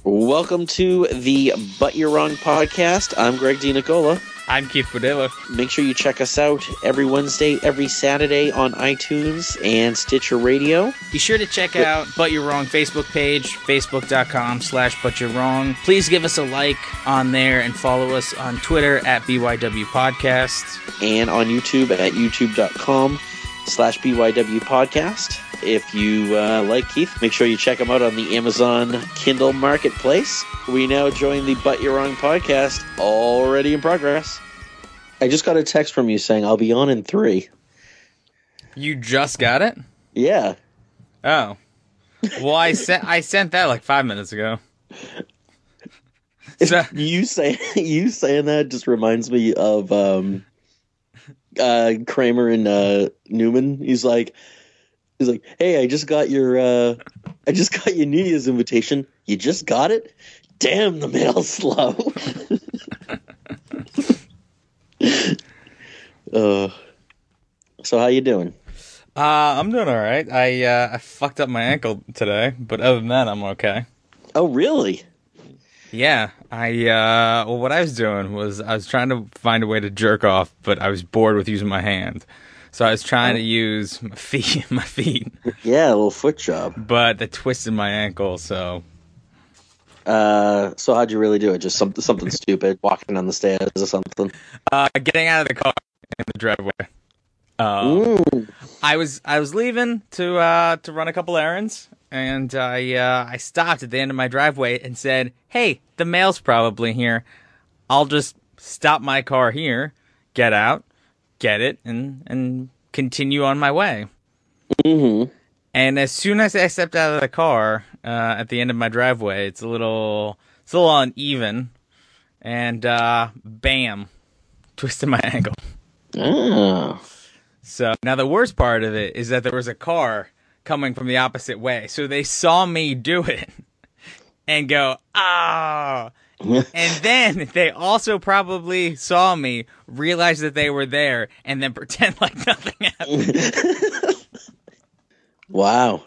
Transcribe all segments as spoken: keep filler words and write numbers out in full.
Welcome to the But You're Wrong podcast. I'm Greg DiNicola. I'm Keith Padilla. Make sure you check us out every Wednesday, every Saturday on iTunes and Stitcher Radio. Be sure to check out But You're Wrong Facebook page, facebook.com slash But You're Wrong. Please give us a like on there and follow us on Twitter at B Y W Podcast. And on YouTube at youtube.com slash BYW Podcast. If you uh, like Keith, make sure you check him out on the Amazon Kindle Marketplace. We now join the But You're Wrong podcast, already in progress. I just got a text from you saying I'll be on in three. You just got it? Yeah. Oh. Well, I sent I sent that like five minutes ago. So, you say you saying that just reminds me of um, uh, Kramer and uh, Newman. He's like. He's like, hey, I just got your, uh, I just got your New Year's invitation. You just got it? Damn, the mail's slow. uh, so how you doing? Uh, I'm doing all right. I uh, I fucked up my ankle today, but other than that, I'm okay. Oh, really? Yeah. I uh, well, what I was doing was I was trying to find a way to jerk off, but I was bored with using my hand. So I was trying to use my feet, my feet. Yeah, a little foot job. But that twisted my ankle, so. Uh, so how'd you really do it? Just something, something stupid, walking down the stairs or something? Uh, getting out of the car in the driveway. Um, I was I was leaving to uh to run a couple errands, and I uh, I stopped at the end of my driveway and said, "Hey, the mail's probably here. I'll just stop my car here, get out." Get it and and continue on my way. Mm-hmm. And as soon as I stepped out of the car uh, at the end of my driveway, it's a little it's a little uneven, and uh, bam, twisted my ankle. Oh. So now the worst part of it is that there was a car coming from the opposite way, so they saw me do it and go, ah. And then they also probably saw me, realize that they were there, and then pretend like nothing happened. Wow.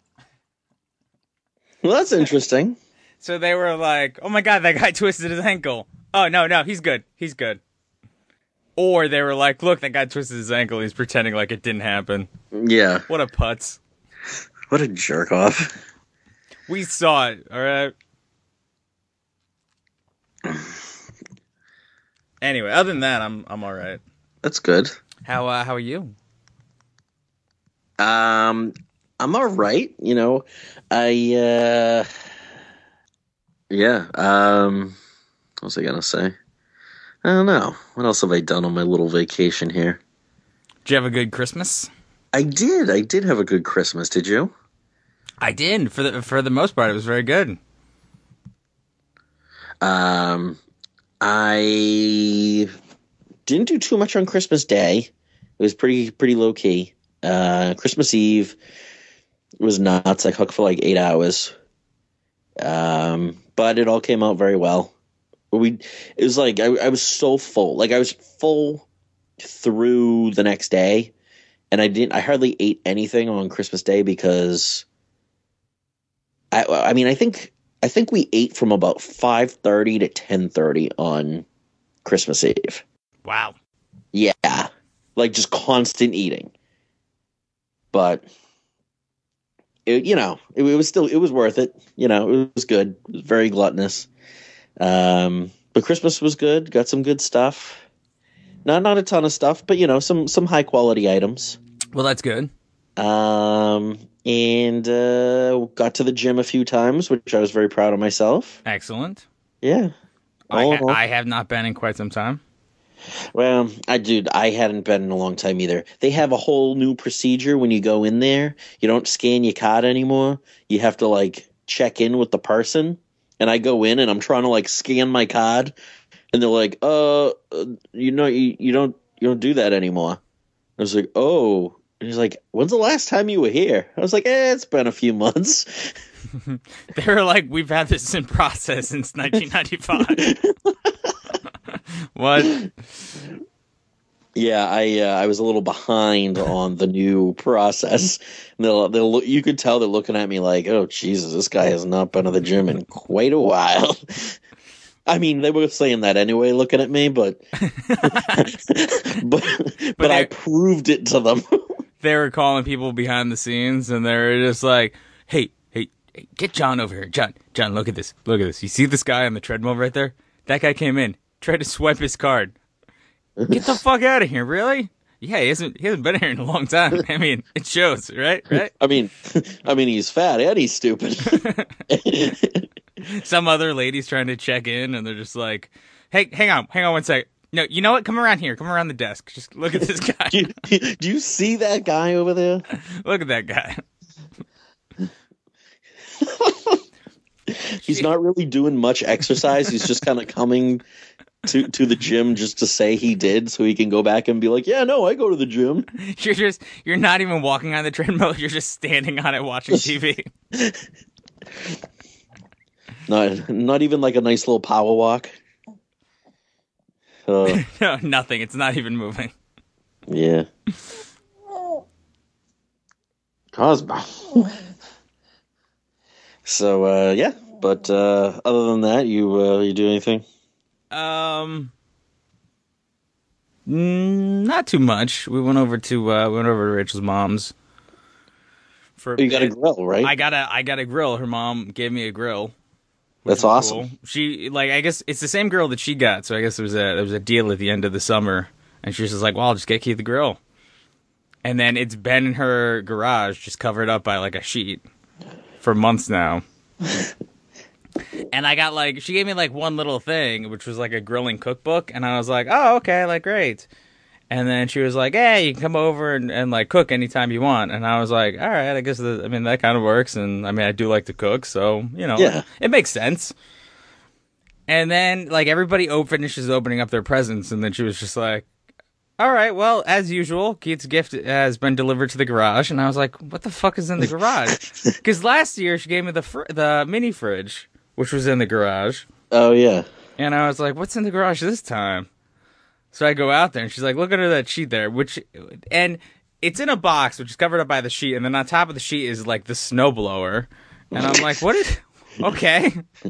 Well, that's interesting. So they were like, oh my god, that guy twisted his ankle. Oh, no, no, he's good. He's good. Or they were like, look, that guy twisted his ankle. He's pretending like it didn't happen. Yeah. What a putz. What a jerk off. We saw it, all right? Anyway, other than that, I'm I'm all right. That's good. How uh, how are you? Um, I'm all right. You know, I uh, yeah. Um, what was I gonna say? I don't know. What else have I done on my little vacation here? Did you have a good Christmas? I did. I did have a good Christmas. Did you? I did. For the for the most part, it was very good. Um, I didn't do too much on Christmas Day. It was pretty pretty low key. Uh, Christmas Eve was nuts. I cooked for like eight hours. Um, but it all came out very well. We it was like I, I was so full. Like I was full through the next day, and I didn't. I hardly ate anything on Christmas Day because I. I mean, I think. I think we ate from about five thirty to ten thirty on Christmas Eve. Wow. Yeah. Like just constant eating. But, it, you know, it, it was still, it was worth it. You know, it was good. It was very gluttonous. Um, but Christmas was good. Got some good stuff. Not, not a ton of stuff, but, you know, some, some high quality items. Well, that's good. Um, and uh, got to the gym a few times, which I was very proud of myself. Excellent. Yeah. I, ha- I have not been in quite some time. Well, I dude, I hadn't been in a long time either. They have a whole new procedure when you go in there. You don't scan your card anymore. You have to like check in with the person. And I go in and I'm trying to like scan my card, and they're like, "Uh, you know, you, you don't you don't do that anymore." I was like, "Oh." And he's like, "When's the last time you were here?" I was like, "Eh, it's been a few months." They were like, "We've had this in process since nineteen ninety-five. What? Yeah, I uh, I was a little behind on the new process. They'll they'll look, you could tell they're looking at me like, oh Jesus, this guy has not been to the gym in quite a while. I mean, they were saying that anyway, looking at me, but but but, but I proved it to them. They were calling people behind the scenes, and they were just like, "Hey, hey, hey, get John over here, John. John, look at this. Look at this. You see this guy on the treadmill right there? That guy came in, tried to swipe his card. Get the fuck out of here, really? Yeah, he hasn't he hasn't been here in a long time. I mean, it shows, right? Right? I mean, I mean, he's fat and he's stupid." Some other lady's trying to check in, and they're just like, "Hey, hang on, hang on one second. No, you know what? Come around here. Come around the desk. Just look at this guy. do, you, do you see that guy over there? Look at that guy." He's not really doing much exercise. He's just kind of coming to to the gym just to say he did, so he can go back and be like, "Yeah, no, I go to the gym." You're just you're not even walking on the treadmill. You're just standing on it watching T V. Not not even like a nice little power walk. Uh, No, nothing. It's not even moving. Yeah. Cosmo. So uh, yeah, but uh, other than that, you uh, you do anything? Um, mm, not too much. We went over to uh, we went over to Rachel's mom's. For a You got a bit. grill, right? I got a I got a grill. Her mom gave me a grill. That's awesome. Cool. She like I guess it's the same grill that she got. So I guess there was a there was a deal at the end of the summer, and she was just like, "Well, I'll just get Keith the grill." And then it's been in her garage, just covered up by like a sheet for months now. And I got like she gave me like one little thing, which was like a grilling cookbook, and I was like, "Oh, okay, like great." And then she was like, "Hey, you can come over and, and like cook anytime you want." And I was like, "All right, I guess the, I mean that kind of works." And I mean, I do like to cook, so you know, Yeah. it, it makes sense. And then like everybody op- finishes opening up their presents, and then she was just like, "All right, well, as usual, Keith's gift has been delivered to the garage." And I was like, "What the fuck is in the garage?" Because last year she gave me the fr- the mini fridge, which was in the garage. Oh yeah. And I was like, "What's in the garage this time?" So I go out there, and she's like, "Look under that sheet there," which, and it's in a box, which is covered up by the sheet, and then on top of the sheet is like the snowblower, and I'm like, "What is?" Okay.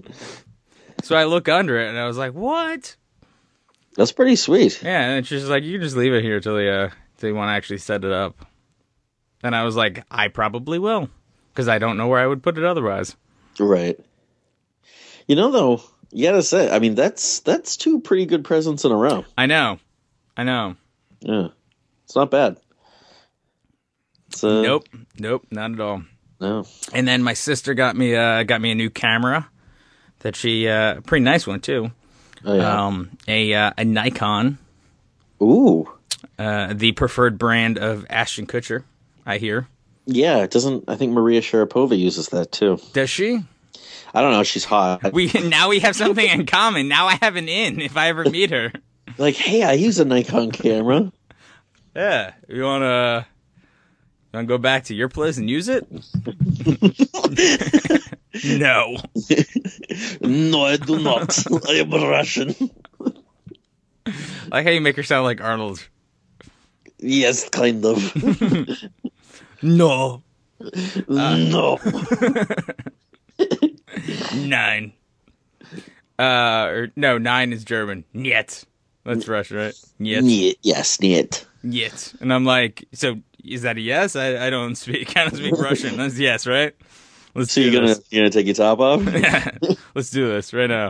So I look under it, and I was like, "What?" That's pretty sweet. Yeah, and she's like, "You can just leave it here till you uh, till you want to actually set it up." And I was like, "I probably will, because I don't know where I would put it otherwise." Right. You know, though, you gotta say, I mean, that's that's two pretty good presents in a row. I know, I know. Yeah, it's not bad. It's, uh, Nope, nope, not at all. No. And then my sister got me uh, got me a new camera that she uh, a pretty nice one too. Oh, yeah. Um, a uh, a Nikon, Ooh. uh, the preferred brand of Ashton Kutcher, I hear. Yeah, it doesn't. I think Maria Sharapova uses that too. Does she? I don't know. She's hot. We now we have something in common. Now I have an in if I ever meet her. Like, hey, I use a Nikon camera. Yeah, you wanna you wanna go back to your place and use it? No. No, I do not. I am Russian. I like how you make her sound like Arnold. Yes, kind of. No. No. Nine. Uh, or no, nine is German. Niet. That's Russian, right? Niet. Niet. Yes, niet. Niet. And I'm like, so is that a yes? I, I don't speak. I don't speak Russian. That's yes, right? Let's So do you're gonna this. you're gonna take your top off? Let's do this right now.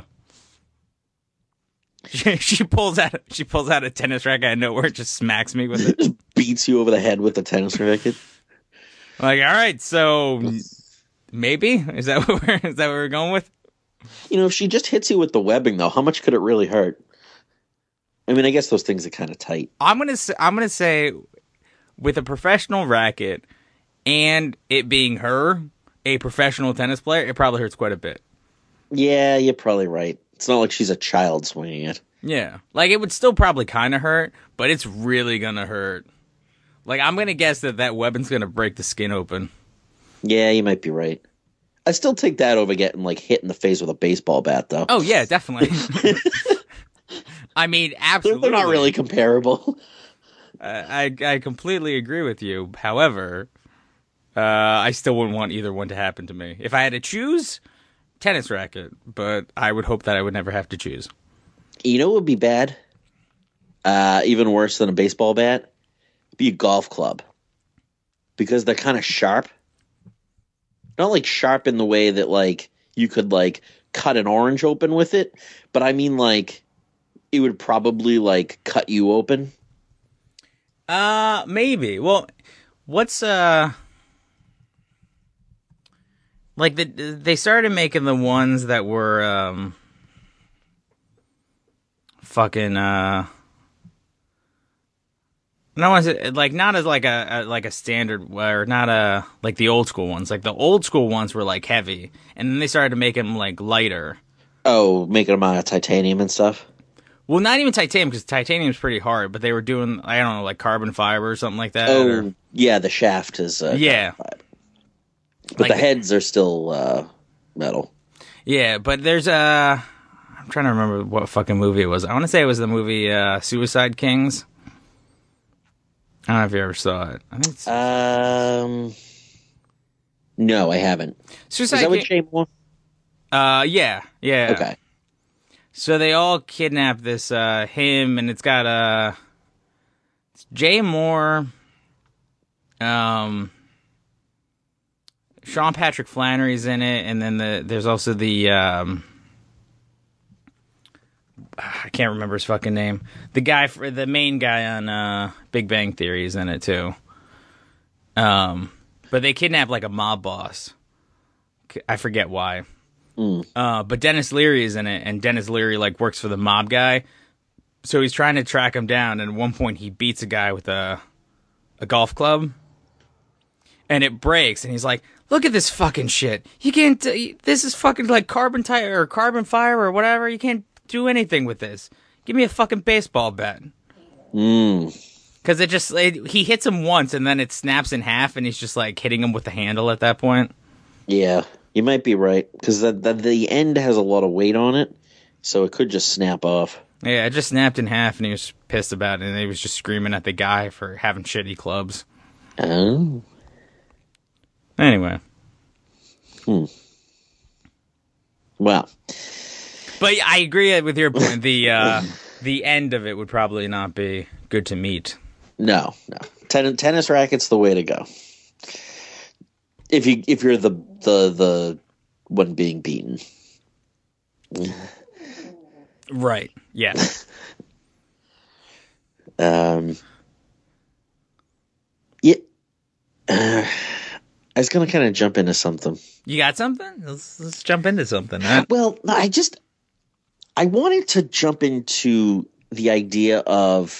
She, she pulls out she pulls out a tennis racket out of nowhere, just smacks me with it. Beats you over the head with the tennis racket. I'm like, all right, so maybe is that what we're is that what we're going with? You know, if she just hits you with the webbing, though, how much could it really hurt? I mean, I guess those things are kind of tight. I'm gonna say, I'm gonna say, with a professional racket and it being her, a professional tennis player, it probably hurts quite a bit. Yeah, you're probably right. It's not like she's a child swinging it. Yeah, like it would still probably kind of hurt, but it's really gonna hurt. Like I'm gonna guess that that weapon's gonna break the skin open. Yeah, you might be right. I still take that over getting like hit in the face with a baseball bat, though. Oh yeah, definitely. I mean, they're, absolutely. they're not really comparable. I I completely agree with you. However, uh, I still wouldn't want either one to happen to me. If I had to choose, tennis racket, but I would hope that I would never have to choose. You know what would be bad? Uh, even worse than a baseball bat? Be a golf club. Because they're kind of sharp. Not like sharp in the way that like you could like cut an orange open with it, but I mean like it would probably like cut you open. Uh, maybe. Well, what's uh like the they started making the ones that were um fucking uh no, is it like not as like a, a like a standard or not a like the old school ones. Like the old school ones were like heavy, and then they started to make them like lighter. Oh, making them out of titanium and stuff. Well, not even titanium because titanium's pretty hard, but they were doing I don't know like carbon fiber or something like that. Oh, or, yeah, the shaft is uh, yeah, but like the heads are still uh, metal. Yeah, but there's a I'm trying to remember what fucking movie it was. I want to say it was the movie uh, Suicide Kings. I don't know if you ever saw it. I think it's... Um, no, I haven't. Suicide Is that King... with Shane Moore? Uh, yeah, yeah. Okay. So they all kidnap this uh, him, and it's got uh, it's Jay Moore, um, Sean Patrick Flannery's in it, and then the there's also the um, I can't remember his fucking name. The guy, for the main guy on uh, Big Bang Theory is in it too. Um, but they kidnap like a mob boss. I forget why. Mm. Uh, but Dennis Leary is in it, and Dennis Leary like works for the mob guy, so he's trying to track him down. And at one point, he beats a guy with a a golf club, and it breaks. And he's like, "Look at this fucking shit! You can't. This is fucking like carbon tire or carbon fiber or whatever. You can't do anything with this. Give me a fucking baseball bat." Mm. Because it just it, he hits him once, and then it snaps in half, and he's just like hitting him with the handle at that point. Yeah. You might be right, because the, the, the end has a lot of weight on it, so it could just snap off. Yeah, it just snapped in half, and he was pissed about it, and he was just screaming at the guy for having shitty clubs. Oh. Anyway. Hmm. Well. But I agree with your point. The uh, the end of it would probably not be good to meet. No, no. Ten- tennis racket's the way to go. If you if you're the the the one being beaten, right? Yeah. um. Yeah. Uh, I was gonna kind of jump into something. You got something? Let's let's jump into something. Huh? Well, I just I wanted to jump into the idea of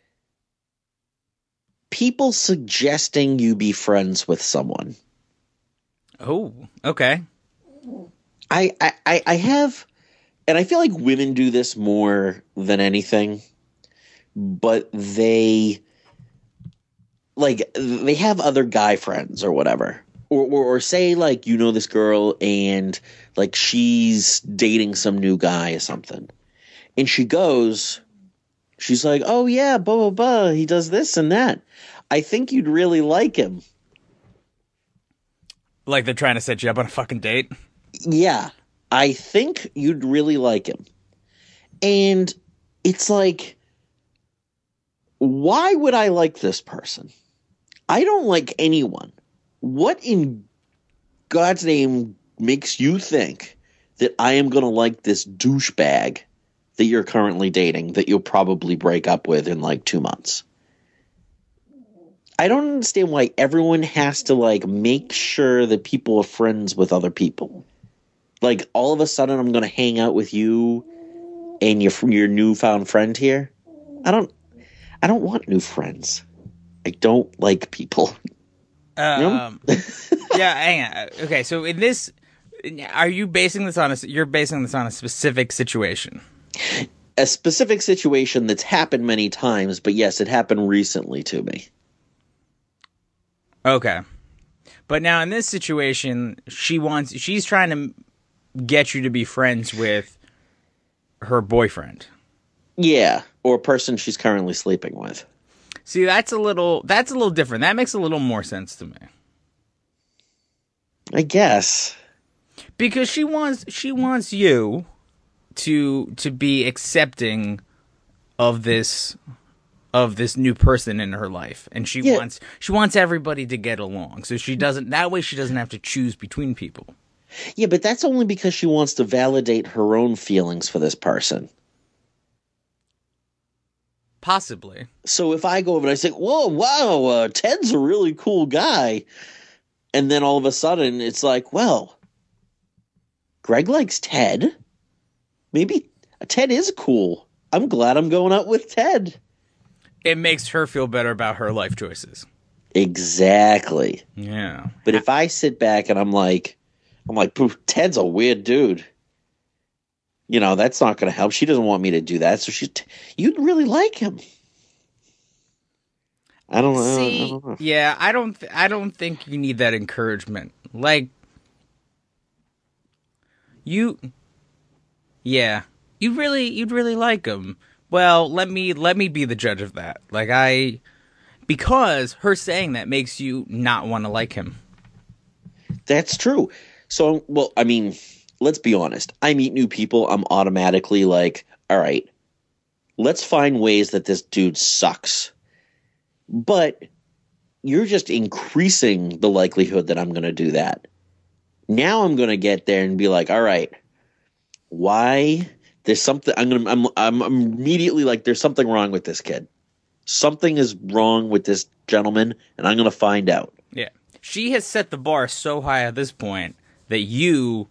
people suggesting you be friends with someone. Oh, okay. I, I, I have, and I feel like women do this more than anything, but they, like, they have other guy friends or whatever. Or, or, or say, like, you know this girl and, like, she's dating some new guy or something. And she goes, she's like, oh, yeah, blah, blah, blah, he does this and that. I think you'd really like him. Like they're trying to set you up on a fucking date? Yeah, I think you'd really like him. And it's like, why would I like this person? I don't like anyone. What in God's name makes you think that I am going to like this douchebag that you're currently dating that you'll probably break up with in like two months? I don't understand why everyone has to, like, make sure that people are friends with other people. Like, all of a sudden I'm going to hang out with you and your your newfound friend here. I don't I don't want new friends. I don't like people. Um, yeah, hang on. Okay, so in this, are you basing this on a, you're basing this on a specific situation? A specific situation that's happened many times, but yes, it happened recently to me. Okay. But now in this situation, she wants she's trying to get you to be friends with her boyfriend. Yeah, or a person she's currently sleeping with. See, that's a little that's a little different. That makes a little more sense to me. I guess. Because she wants she wants you to to be accepting of this of this new person in her life, and she yeah. wants she wants everybody to get along. So she doesn't that way she doesn't have to choose between people. Yeah, but that's only because she wants to validate her own feelings for this person. Possibly. So if I go over and I say, "Whoa, wow, uh, Ted's a really cool guy," and then all of a sudden it's like, well, Greg likes Ted. Maybe Ted is cool. I'm glad I'm going out with Ted. It makes her feel better about her life choices. Exactly. Yeah. But if I sit back and I'm like, I'm like, Ted's a weird dude. You know, that's not going to help. She doesn't want me to do that. So she, you'd really like him. I don't know. See, I don't know. Yeah, I don't. Th- I don't think you need that encouragement. Like, you, yeah, you really, you'd really like him. Well, let me let me be the judge of that. Like I, because her saying that makes you not want to like him. That's true. So, well, I mean, let's be honest. I meet new people. I'm automatically like, all right, let's find ways that this dude sucks. But you're just increasing the likelihood that I'm going to do that. Now I'm going to get there and be like, all right, why? There's something I'm going to, I'm, I'm immediately like, there's something wrong with this kid. Something is wrong with this gentleman, and I'm going to find out. Yeah. She has set the bar so high at this point that you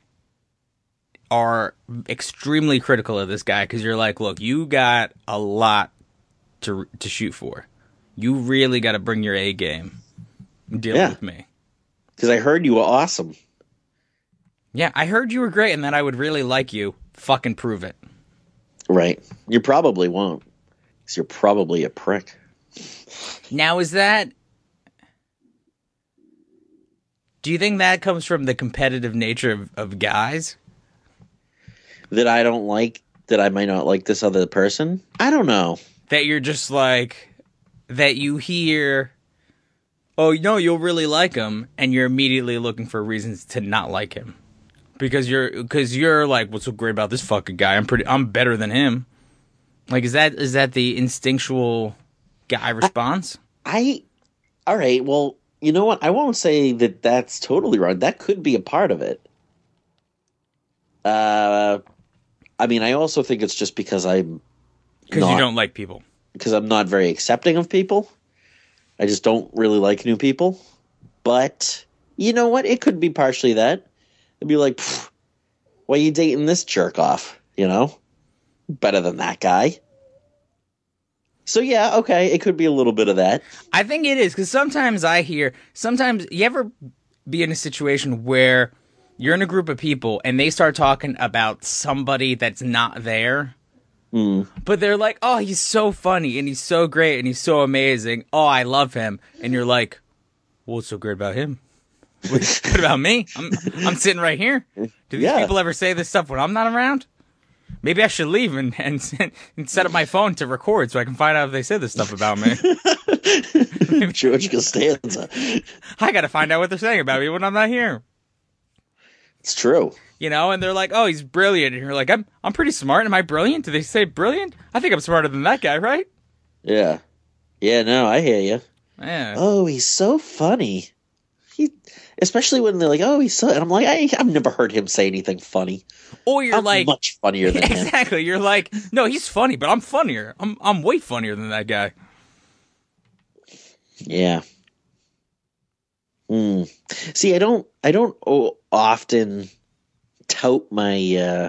are extremely critical of this guy because you're like, look, you got a lot to to shoot for. You really got to bring your A game and deal yeah. with me. Because I heard you were awesome. Yeah, I heard you were great and that I would really like you. Fucking prove it. Right. You probably won't. Because you're probably a prick. Now, is that... Do you think that comes from the competitive nature of, of guys? That I don't like, that I might not like this other person? I don't know. That you're just like... That you hear, oh, no, you'll really like him, and you're immediately looking for reasons to not like him. Because you're, because you're like, what's so great about this fucking guy? I'm pretty, I'm better than him. Like, is that, is that the instinctual guy response? I, I all right, well, you know what? I won't say that that's totally wrong. That could be a part of it. Uh, I mean, I also think it's just because I'm Because you don't like people. Because I'm not very accepting of people. I just don't really like new people. But, you know what? It could be partially that. It'd be like, why are you dating this jerk off? You know? Better than that guy. So, yeah, okay, it could be a little bit of that. I think it is, because sometimes I hear, sometimes, you ever be in a situation where you're in a group of people and they start talking about somebody that's not there? Mm. But they're like, oh, he's so funny, and he's so great, and he's so amazing. Oh, I love him. And you're like, what's so great about him? What's good about me? I'm I'm sitting right here. Do these yeah. people ever say this stuff when I'm not around? Maybe I should leave and, and, and set up my phone to record so I can find out if they say this stuff about me. George Costanza. I got to find out what they're saying about me when I'm not here. It's true. You know, and they're like, oh, he's brilliant. And you're like, I'm I'm pretty smart. Am I brilliant? Do they say brilliant? I think I'm smarter than that guy, right? Yeah. Yeah, no, I hear you. Yeah. Oh, he's so funny. He, especially when they're like, oh, he's so... And I'm like, I, I've never heard him say anything funny. Or you're I'm like... much funnier than exactly. him. Exactly. You're like, no, he's funny, but I'm funnier. I'm I'm way funnier than that guy. Yeah. Mm. See, I don't, I don't often... tout my uh,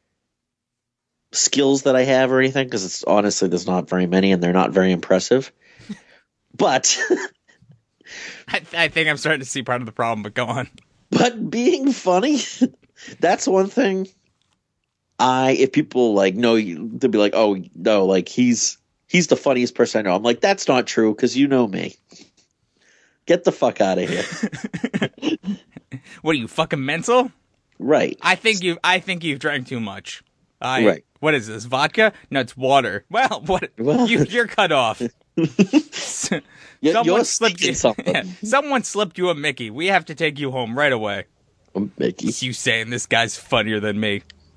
skills that I have or anything, because it's honestly there's not very many and they're not very impressive. But I, th- I think I'm starting to see part of the problem. But go on. But being funny, that's one thing. I if people like know you, they'll be like, oh no, like he's he's the funniest person I know. I'm like, that's not true because you know me. Get the fuck out of here. What are you, fucking mental? Right. I think you. I think you've drank too much. I, right. What is this? Vodka? No, it's water. Well, what? Well, you, you're cut off. You're someone slipped you. something. Yeah, someone slipped you a Mickey. We have to take you home right away. A Mickey. It's you saying this guy's funnier than me.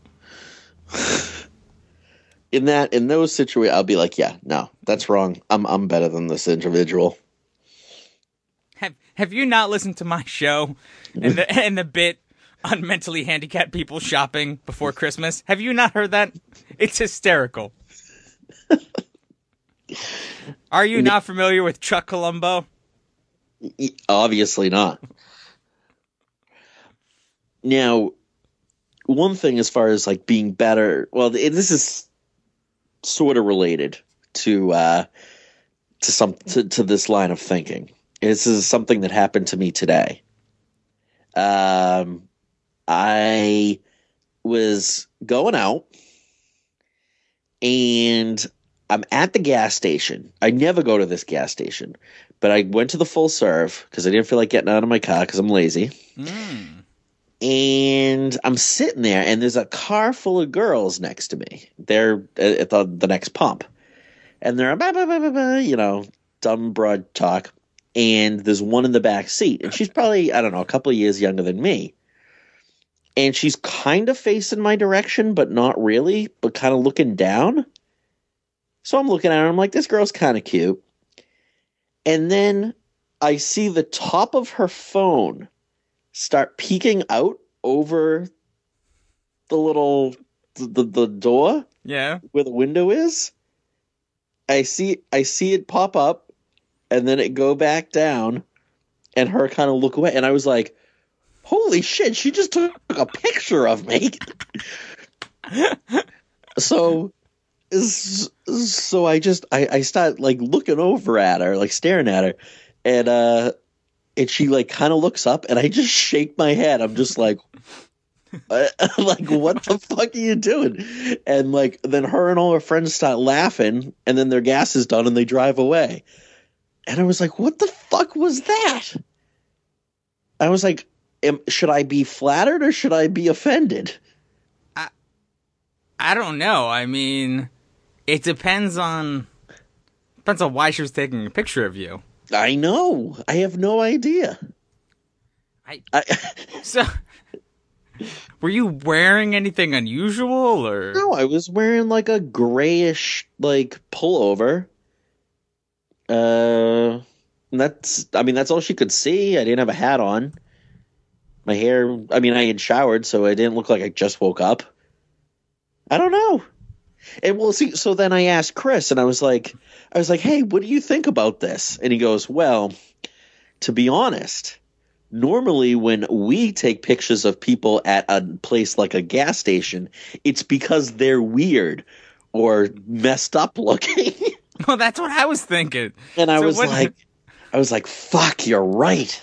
In that, in those situations, I'll be like, yeah, no, that's wrong. I'm, I'm better than this individual. Have Have you not listened to my show and the and the bit on mentally handicapped people shopping before Christmas? Have you not heard that? It's hysterical. Are you not familiar with Chuck Colombo? Obviously not. Now, one thing as far as like being better, well, this is sort of related to uh, to some to, to this line of thinking. This is something that happened to me today. Um, I was going out, and I'm at the gas station. I never go to this gas station, but I went to the full serve because I didn't feel like getting out of my car because I'm lazy. Mm. And I'm sitting there, and there's a car full of girls next to me. They're at the, the next pump, and they're bah, bah, bah, bah, bah, you know, dumb broad talk. And there's one in the back seat, and she's probably, I don't know, a couple of years younger than me. And she's kind of facing my direction, but not really, but kind of looking down. So I'm looking at her, I'm like, this girl's kind of cute. And then I see the top of her phone start peeking out over the little, the, the door. Yeah. Where the window is. I see, I see it pop up. And then it go back down, and her kind of look away. And I was like, holy shit, she just took a picture of me. so, so I just, I, I start, like, looking over at her, like, staring at her. And, uh, and she, like, kind of looks up, and I just shake my head. I'm just like, like, what the fuck are you doing? And, like, then her and all her friends start laughing, and then their gas is done, and they drive away. And I was like, what the fuck was that? I was like, am, should I be flattered or should I be offended? I, I don't know. I mean, it depends on depends on why she was taking a picture of you. I know. I have no idea. I, I so were you wearing anything unusual or? No, I was wearing like a grayish like pullover. Uh, that's, I mean, that's all she could see. I didn't have a hat on. My hair, I mean, I had showered, so I didn't look like I just woke up. I don't know. And we'll see. So then I asked Chris, and I was like, I was like, hey, what do you think about this? And he goes, well, to be honest, normally when we take pictures of people at a place like a gas station, it's because they're weird or messed up looking. Well, that's what I was thinking. And I so was what... like, I was like, fuck, you're right.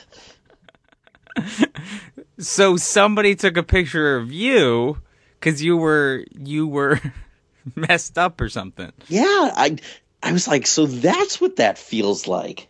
So somebody took a picture of you because you were you were messed up or something. Yeah, I I was like, so that's what that feels like.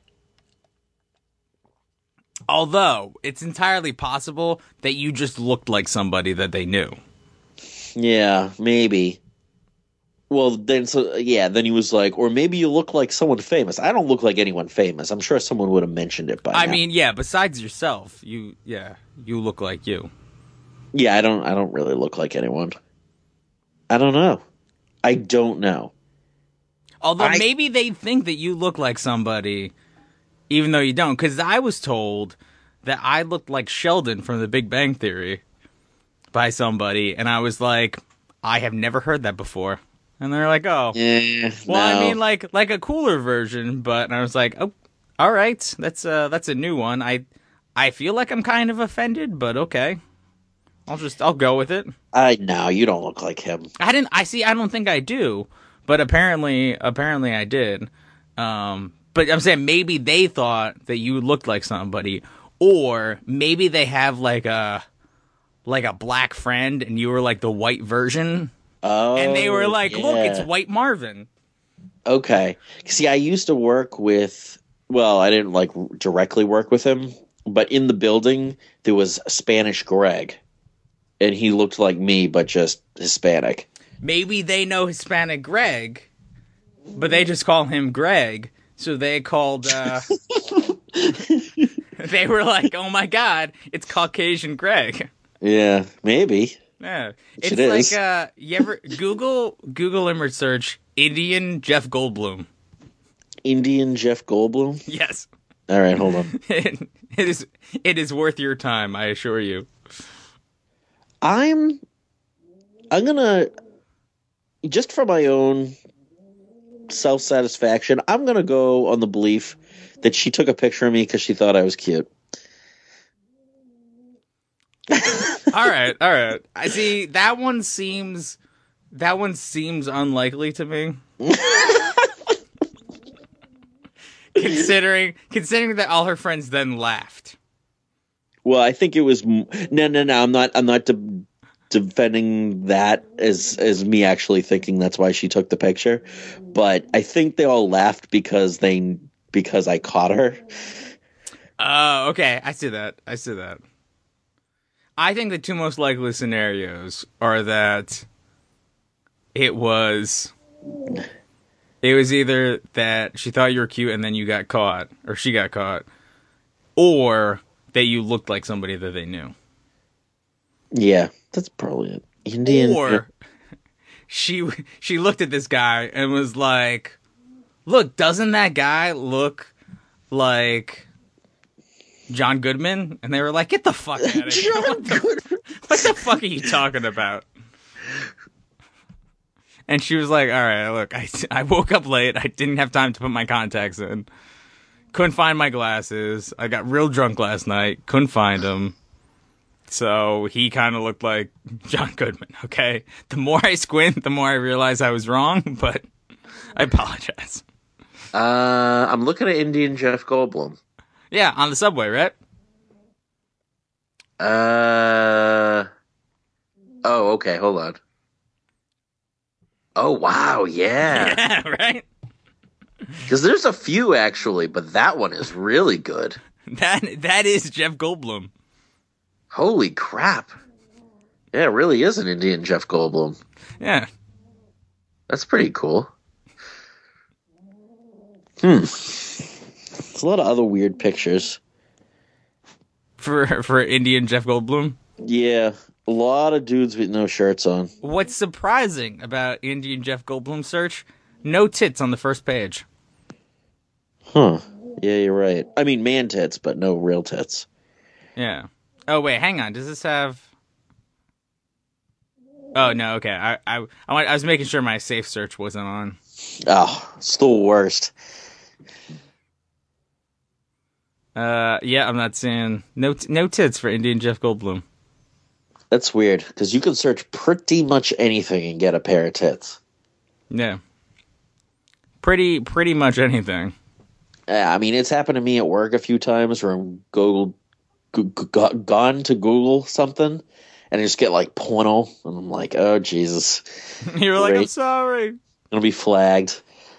Although it's entirely possible that you just looked like somebody that they knew. Yeah, maybe. Well, then, so yeah, then he was like, or maybe you look like someone famous. I don't look like anyone famous. I'm sure someone would have mentioned it by I now. mean, yeah, besides yourself, you, yeah, you look like you. Yeah, I don't, I don't really look like anyone. I don't know. I don't know. Although I... maybe they think that you look like somebody, even though you don't. Because I was told that I looked like Sheldon from The Big Bang Theory by somebody, and I was like, I have never heard that before. And they're like, oh, yeah, well, no. I mean, like, like a cooler version, but and I was like, oh, all right, that's uh, that's a new one. I, I feel like I'm kind of offended, but okay, I'll just, I'll go with it. I no, you don't look like him. I didn't, I see, I don't think I do, but apparently, apparently I did. Um, but I'm saying maybe they thought that you looked like somebody, or maybe they have like a, like a black friend, and you were like the white version. Oh, and they were like, yeah. look, it's White Marvin. Okay. See, I used to work with, well, I didn't like directly work with him, but in the building, there was Spanish Greg. And he looked like me, but just Hispanic. Maybe they know Hispanic Greg, but they just call him Greg. So they called. Uh, they were like, "Oh my God, it's Caucasian Greg." Yeah, maybe. Yeah, Which it's it like is. uh, you ever Google Google image search Indian Jeff Goldblum. Indian Jeff Goldblum. Yes, All right, hold on. it is. It is worth your time, I assure you. I'm. I'm gonna. Just for my own self satisfaction, I'm gonna go on the belief that she took a picture of me because she thought I was cute. All right, all right. I see that one seems that one seems unlikely to me. considering considering that all her friends then laughed. Well, I think it was no, no, no. I'm not. I'm not de- defending that as as me actually thinking that's why she took the picture, but I think they all laughed because they because I caught her. Oh, okay. I see that. I see that. I think the two most likely scenarios are that it was it was either that she thought you were cute and then you got caught, or she got caught, or that you looked like somebody that they knew. Yeah, that's probably it. Indian. Or she she looked at this guy and was like, "Look, doesn't that guy look like John Goodman?" And they were like, "Get the fuck out of here! What the, what the fuck are you talking about?" And she was like, "All right, look, I, I woke up late. I didn't have time to put my contacts in. Couldn't find my glasses. I got real drunk last night. Couldn't find them. So he kind of looked like John Goodman, okay? The more I squint, the more I realize I was wrong, but I apologize." Uh, I'm looking at Indian Jeff Goldblum. Yeah, on the subway, right? Uh. Oh, okay. Hold on. Oh, wow. Yeah. Yeah, right? Because there's a few actually, but that one is really good. That That is Jeff Goldblum. Holy crap. Yeah, it really is an Indian Jeff Goldblum. Yeah. That's pretty cool. Hmm. There's a lot of other weird pictures. For for Indian Jeff Goldblum. Yeah, a lot of dudes with no shirts on. What's surprising about Indian Jeff Goldblum search? No tits on the first page. Huh. Yeah, you're right. I mean, man tits, but no real tits. Yeah. Oh, wait, hang on. Does this have... Oh, no, okay. I I, I was making sure my safe search wasn't on. Oh, it's the worst. Uh, yeah, I'm not seeing... No, t- no tits for Indian Jeff Goldblum. That's weird, because you can search pretty much anything and get a pair of tits. Yeah. Pretty, pretty much anything. Yeah, I mean, it's happened to me at work a few times where I'm Google, g- g- gone to Google something, and I just get, like, porno, and I'm like, oh, Jesus. You're like, I'm Great. sorry. I'm going to be flagged.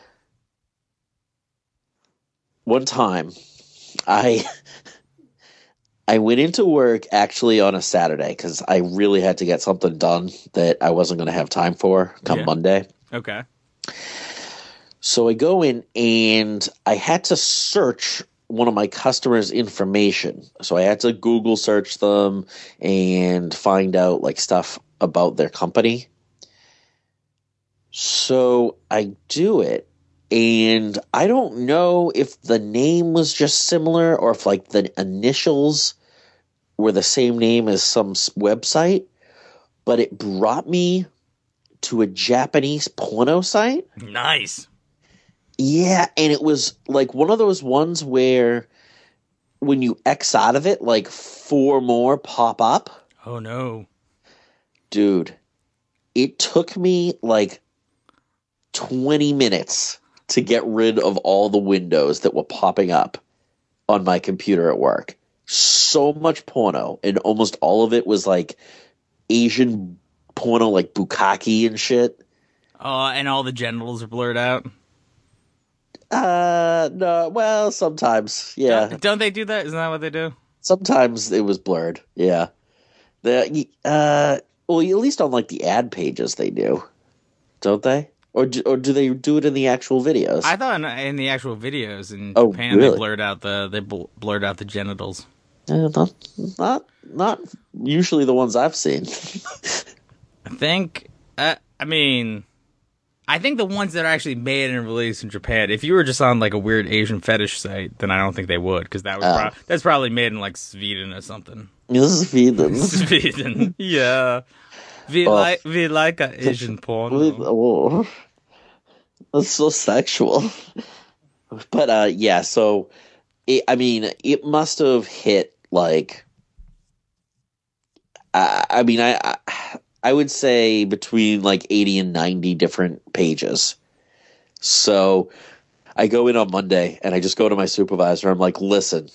One time, I... I went into work actually on a Saturday because I really had to get something done that I wasn't going to have time for come Yeah. Monday. Okay. So I go in and I had to search one of my customers' information. So I had to Google search them and find out like stuff about their company. So I do it. And I don't know if the name was just similar or if like the initials were the same name as some s- website, but it brought me to a Japanese porno site. Nice. Yeah, and it was like one of those ones where when you X out of it, like four more pop up. Oh, no. Dude, it took me like twenty minutes to get rid of all the windows that were popping up on my computer at work. So much porno, and almost all of it was like Asian porno, like bukkake and shit. Oh, and all the genitals are blurred out. Uh, no, well, sometimes, yeah. Don't, don't they do that? Isn't that what they do? Sometimes it was blurred, yeah. The uh, well, at least on like the ad pages they do, don't they? Or do, or do they do it in the actual videos? I thought in, in the actual videos in Oh, Japan really? they blurred out the they bl- blurred out the genitals. Uh, not, not, not usually the ones I've seen. I think. Uh, I mean, I think the ones that are actually made and released in Japan. If you were just on like a weird Asian fetish site, then I don't think they would, because that was Oh. pro- that's probably made in like Sweden or something. This is Sweden. Sweden, yeah. We Oh. like we like a Asian porn. Oh, that's so sexual. But uh, yeah. So, it, I mean, it must have hit like. I, I mean, I, I I would say between like eighty and ninety different pages. So, I go in on Monday and I just go to my supervisor. I'm like, listen,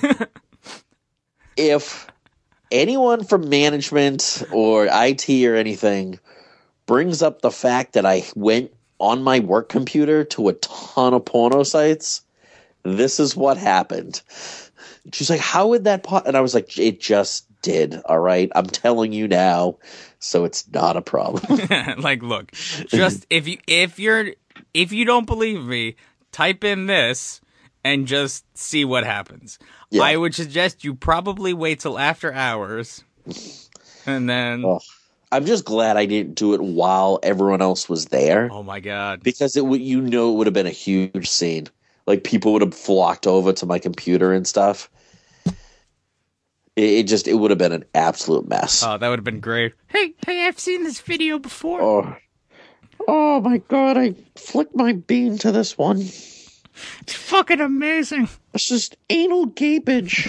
if anyone from management or I T or anything brings up the fact that I went on my work computer to a ton of porno sites, this is what happened. She's like, how would that po-? And I was like, it just did. All right. I'm telling you now. So it's not a problem. Like, look, just if you if you're if you don't believe me, type in this and just see what happens. Yeah. I would suggest you probably wait till after hours, and then. Oh, I'm just glad I didn't do it while everyone else was there. Oh my god! Because it would, you know, it would have been a huge scene. Like people would have flocked over to my computer and stuff. It, it just it would have been an absolute mess. Oh, that would have been great. Hey, hey, I've seen this video before. Oh, oh my god! I flicked my bean to this one. It's fucking amazing. It's just anal gapage.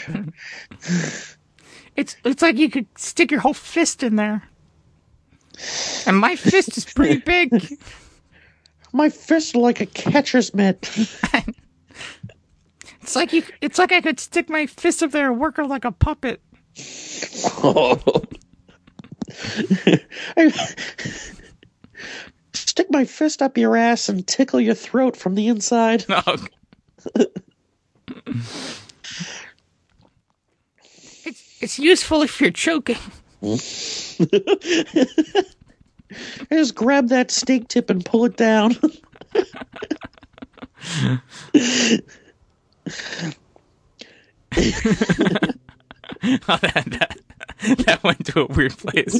It's it's like you could stick your whole fist in there. And my fist is pretty big. My fist like a catcher's mitt. It's like you. It's like I could stick my fist up there and work her like a puppet. Oh. Stick my fist up your ass and tickle your throat from the inside. Oh. it's it's useful if you're choking. I just grab that steak tip and pull it down. Oh, that, that, that went to a weird place.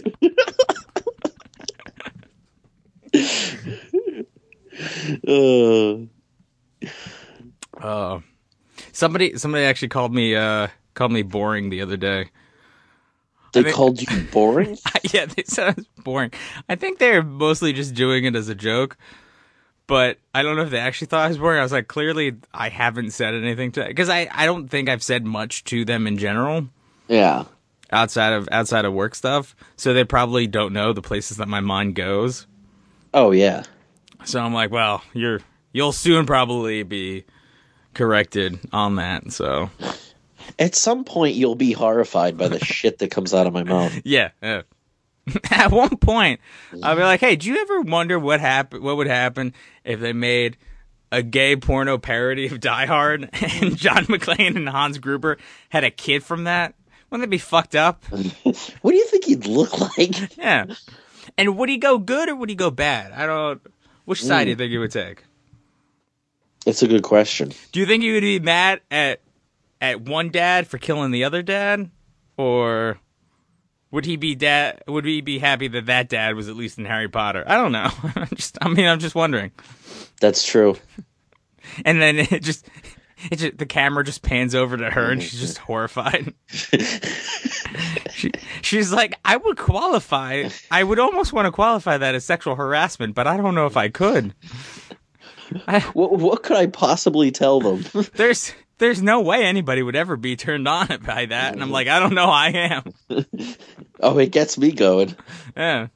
uh, Uh, somebody somebody actually called me uh called me boring the other day. they think- called you boring? Yeah, they said I was boring. I think they're mostly just doing it as a joke, but I don't know if they actually thought I was boring. I was like, clearly I haven't said anything to, because I, I don't think I've said much to them in general Yeah. outside of outside of work stuff. So they probably don't know the places that my mind goes. Oh, yeah. So I'm like, well, you're you'll soon probably be corrected on that. So At some point, you'll be horrified by the shit that comes out of my mouth. yeah. yeah. At one point, I'll be like, "Hey, do you ever wonder what happen? What would happen if they made a gay porno parody of Die Hard and John McClane and Hans Gruber had a kid from that? Wouldn't that be fucked up?" What do you think he'd look like? Yeah. And would he go good or would he go bad? I don't. Which side do you think he would take? It's a good question. Do you think he would be mad at at one dad for killing the other dad, or would he be dad? Would he be happy that that dad was at least in Harry Potter? I don't know. just, I mean, I'm just wondering. That's true. And then it just, it just, the camera just pans over to her, and she's just horrified. she, she's like, I would qualify. I would almost want to qualify that as sexual harassment, but I don't know if I could. I, What, what could I possibly tell them? there's. There's no way anybody would ever be turned on by that. And I'm like, I don't know, I am. Oh, it gets me going. Yeah.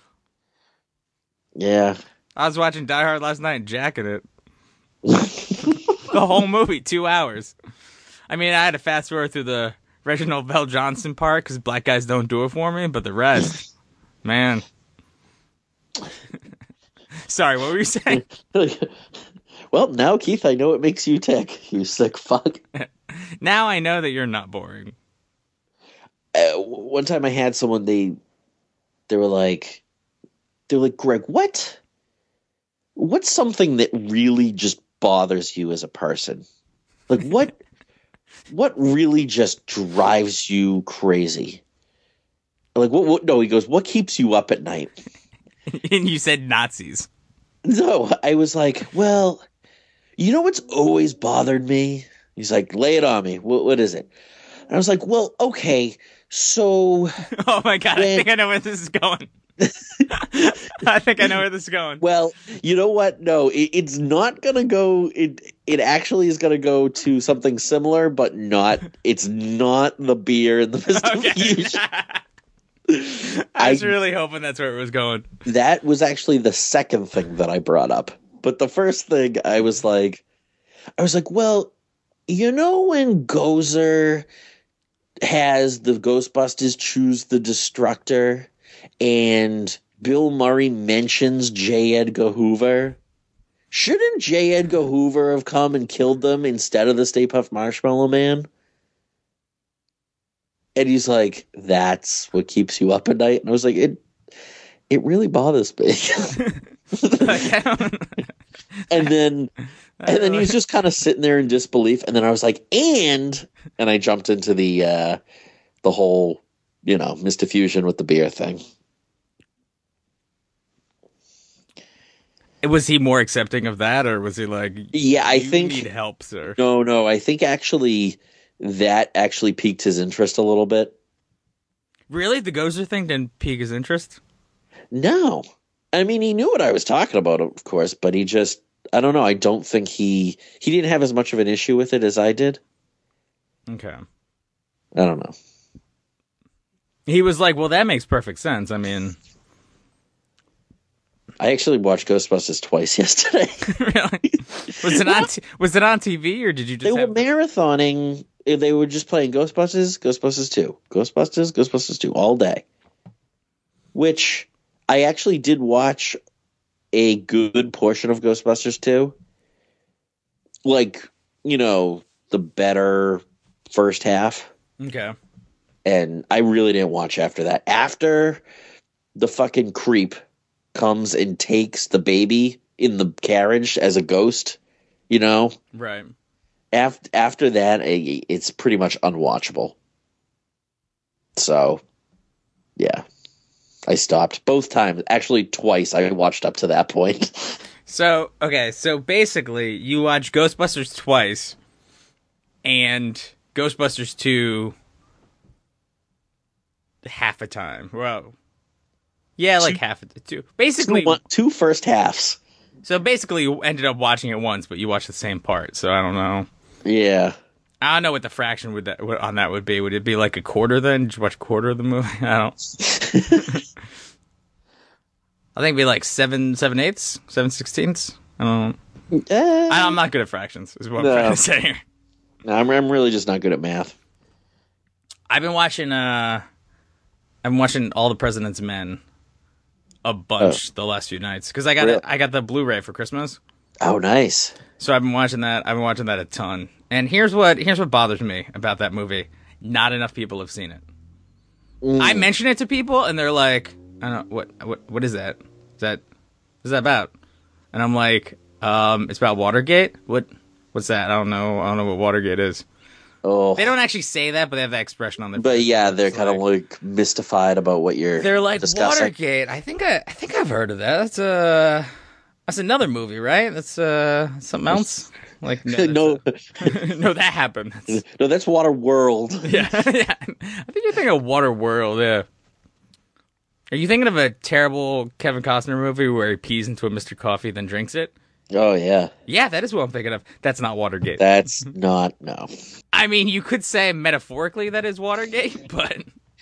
Yeah. I was watching Die Hard last night and jacking it. The whole movie, two hours. I mean, I had to fast forward through the Reginald Bell Johnson part because black guys don't do it for me, but the rest, man. Sorry, what were you saying? Well, now, Keith, I know it makes you tick, you sick fuck. Now I know that you're not boring. Uh, one time I had someone, they they were like, they were like, Greg, what? what's something that really just bothers you as a person? Like what what really just drives you crazy? Like what, what no, he goes, what keeps you up at night? And you said Nazis. No, I was like, well, you know what's always bothered me? He's like, lay it on me. What, what is it? And I was like, well, okay, so... Oh my God, when... I think I know where this is going. I think I know where this is going. Well, you know what? No, it, it's not going to go... It it actually is going to go to something similar, but not... It's not the beer and the Mister I was I, really hoping that's where it was going. That was actually the second thing that I brought up. But the first thing, I was like, I was like, well, you know when Gozer has the Ghostbusters choose the Destructor and Bill Murray mentions J. Edgar Hoover? Shouldn't J. Edgar Hoover have come and killed them instead of the Stay Puft Marshmallow Man? And he's like, that's what keeps you up at night? And I was like, it it really bothers me. and then and then he was just kind of sitting there in disbelief. And then I was like, and and I jumped into the uh, the whole, you know, Mister Fusion with the beer thing. Was he more accepting of that, or was he like, yeah, I you think need help, sir? No, no, I think actually that actually piqued his interest a little bit. Really? The Gozer thing didn't pique his interest? No. I mean, he knew what I was talking about, of course, but he just, I don't know, I don't think he, he didn't have as much of an issue with it as I did. Okay. I don't know. He was like, well, that makes perfect sense. I mean... I actually watched Ghostbusters twice yesterday. Really? Was it on? T- was it on T V, or did you just? They have... were marathoning. They were just playing Ghostbusters, Ghostbusters two, Ghostbusters, Ghostbusters two all day. Which I actually did watch a good portion of Ghostbusters two. Like, you know, the better first half. Okay. And I really didn't watch after that. After the fucking creep comes and takes the baby in the carriage as a ghost, you know? Right. After, after that, it's pretty much unwatchable. So, yeah. I stopped. Both times. Actually, twice I watched up to that point. So, okay, so basically, you watch Ghostbusters twice, and Ghostbusters two half a time. Well... Yeah, like two, half of the two. Basically, two, one, two first halves. So basically, you ended up watching it once, but you watched the same part. So I don't know. Yeah, I don't know what the fraction would that on that would be. Would it be like a quarter then? Did you watch a quarter of the movie? I don't. I think it'd be like seven, seven eighths, seven sixteenths. I don't. Uh, I, I'm not good at fractions. Is what no. I'm trying to say here. No, I'm, I'm really just not good at math. I've been watching. Uh, I've been watching All the President's Men a bunch oh. the last few nights because I got really? it, I got the Blu-ray for Christmas. Oh, nice! So I've been watching that. I've been watching that a ton. And here's what here's what bothers me about that movie: not enough people have seen it. Mm. I mention it to people, and they're like, "I don't know what what what is that? Is that what's that about?" And I'm like, um, "It's about Watergate. What what's that? I don't know. I don't know what Watergate is." Oh. They don't actually say that, but they have that expression on their face. But yeah, they're kind like, of like mystified about what you're They're like, discussing. Watergate. I think I I think I've heard of that. That's uh that's another movie, right? That's uh something else. Like no, no, a, no, that happened. That's, no, that's Water World. Yeah, yeah. I think you're thinking of Water World. Yeah. Are you thinking of a terrible Kevin Costner movie where he pees into a Mister Coffee then drinks it? Oh yeah. Yeah, that is what I'm thinking of. That's not Watergate. That's not no. I mean, you could say metaphorically that is Watergate, but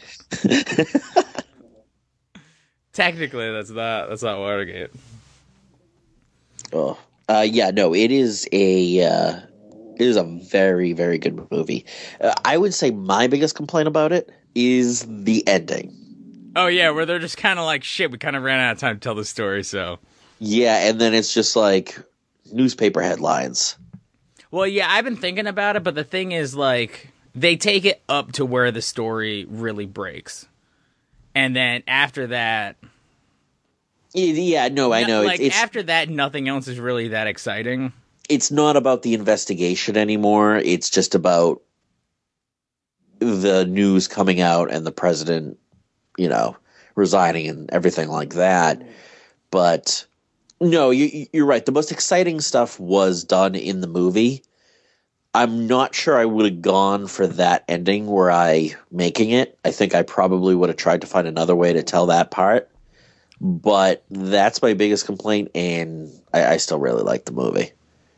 technically that's not that's not Watergate. Oh. Uh, yeah, no, it is a uh, it is a very, very good movie. Uh, I would say my biggest complaint about it is the ending. Oh yeah, where they're just kind of like, shit, we kind of ran out of time to tell the story, so. Yeah, and then it's just like newspaper headlines. Well, yeah, I've been thinking about it, but the thing is, like, they take it up to where the story really breaks. And then after that, Yeah, no, I No, know. like it's, it's after that, nothing else is really that exciting. it's not about the investigation anymore. It's just about the news coming out and the president, you know, resigning and everything like that. But no, you, you're right. The most exciting stuff was done in the movie. I'm not sure I would have gone for that ending were I making it. I think I probably would have tried to find another way to tell that part. But that's my biggest complaint, and I, I still really like the movie.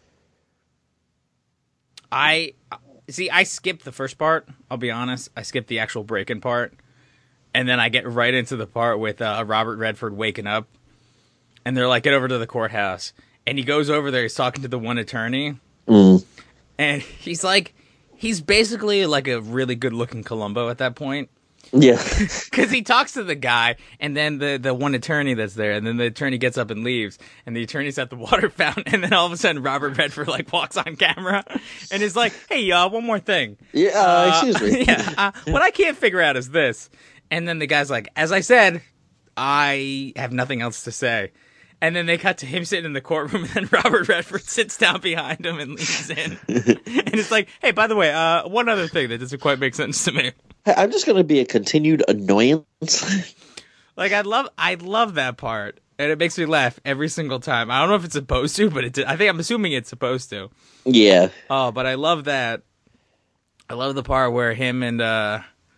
I see. I skipped the first part. I'll be honest. I skipped the actual break-in part, and then I get right into the part with uh, Robert Redford waking up, and they're like, "Get over to the courthouse," and he goes over there. He's talking to the one attorney, Mm. and he's like, he's basically like a really good-looking Columbo at that point. Yeah. Because he talks to the guy, and then the, the one attorney that's there, and then the attorney gets up and leaves, and the attorney's at the water fountain, and then all of a sudden Robert Redford like walks on camera, and is like, "Hey, uh, one more thing." Yeah, uh, Uh, excuse me. yeah, uh, what I can't figure out is this. And then the guy's like, "As I said, I have nothing else to say." And then they cut to him sitting in the courtroom, and then Robert Redford sits down behind him and leans in. And it's like, "Hey, by the way, uh, one other thing that doesn't quite make sense to me." I'm just going to be a continued annoyance. Like, I love I love that part, and it makes me laugh every single time. I don't know if it's supposed to, but it I think I'm assuming it's supposed to. Yeah. Oh, but I love that. I love the part where him and uh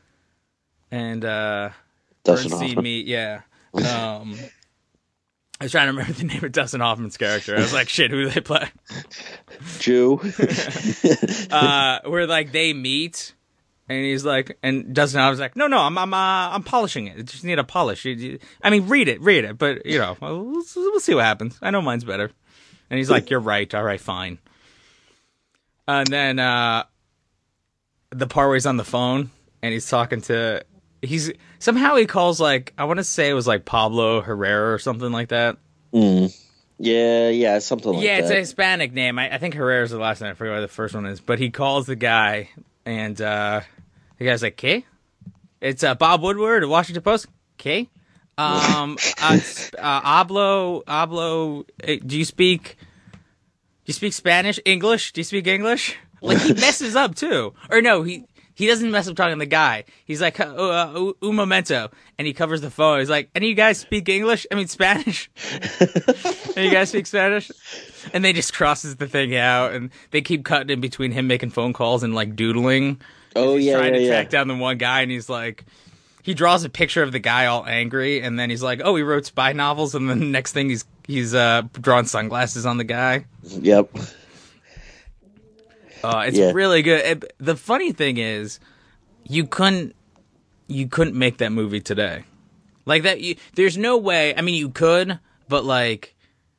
and uh Dustin Bernstein Hoffman. meet. Yeah. Um, I was trying to remember the name of Dustin Hoffman's character. I was like, shit, who do they play? Jew. uh, where like they meet. And he's like, and Dustin Hoffman's like, no, no, I'm, I'm, uh, I'm polishing it. I just need a polish. You- you- I mean, read it, read it, but you know, we'll, we'll see what happens. I know mine's better. And he's like, you're right. All right, fine. And then uh, the part where he's on the phone and he's talking to, he's somehow he calls like, I want to say it was like Pablo Herrera or something like that. Mm. Yeah, yeah, something like yeah, that. it's a Hispanic name. I, I think Herrera's the last name. I forget what the first one is. But he calls the guy, and uh, the guy's like, "K, it's uh, Bob Woodward of Washington Post. K, um, uh, uh, hablo, hablo. uh, Do you speak? Do you speak Spanish? English? Do you speak English?" Like he messes up too, or no, he. He doesn't mess up talking to the guy. He's like, uh, uh, un momento. And he covers the phone. He's like, any of you guys speak English? I mean, Spanish? Any of you guys speak Spanish? And they just crosses the thing out. And they keep cutting in between him making phone calls and, like, doodling. Oh, he's yeah, trying yeah, to yeah. track down the one guy. And he's like, he draws a picture of the guy all angry. And then he's like, oh, he wrote spy novels. And then the next thing he's, he's uh, drawing sunglasses on the guy. Yep. Uh, it's Yeah. really good. It, the funny thing is, you couldn't, you couldn't make that movie today, like that. You, there's no way. I mean, you could, but like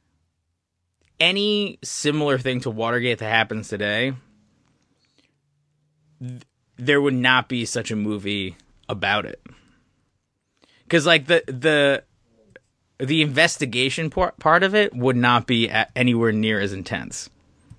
any similar thing to Watergate that happens today, th- there would not be such a movie about it. Because like the the the investigation part part of it would not be at anywhere near as intense.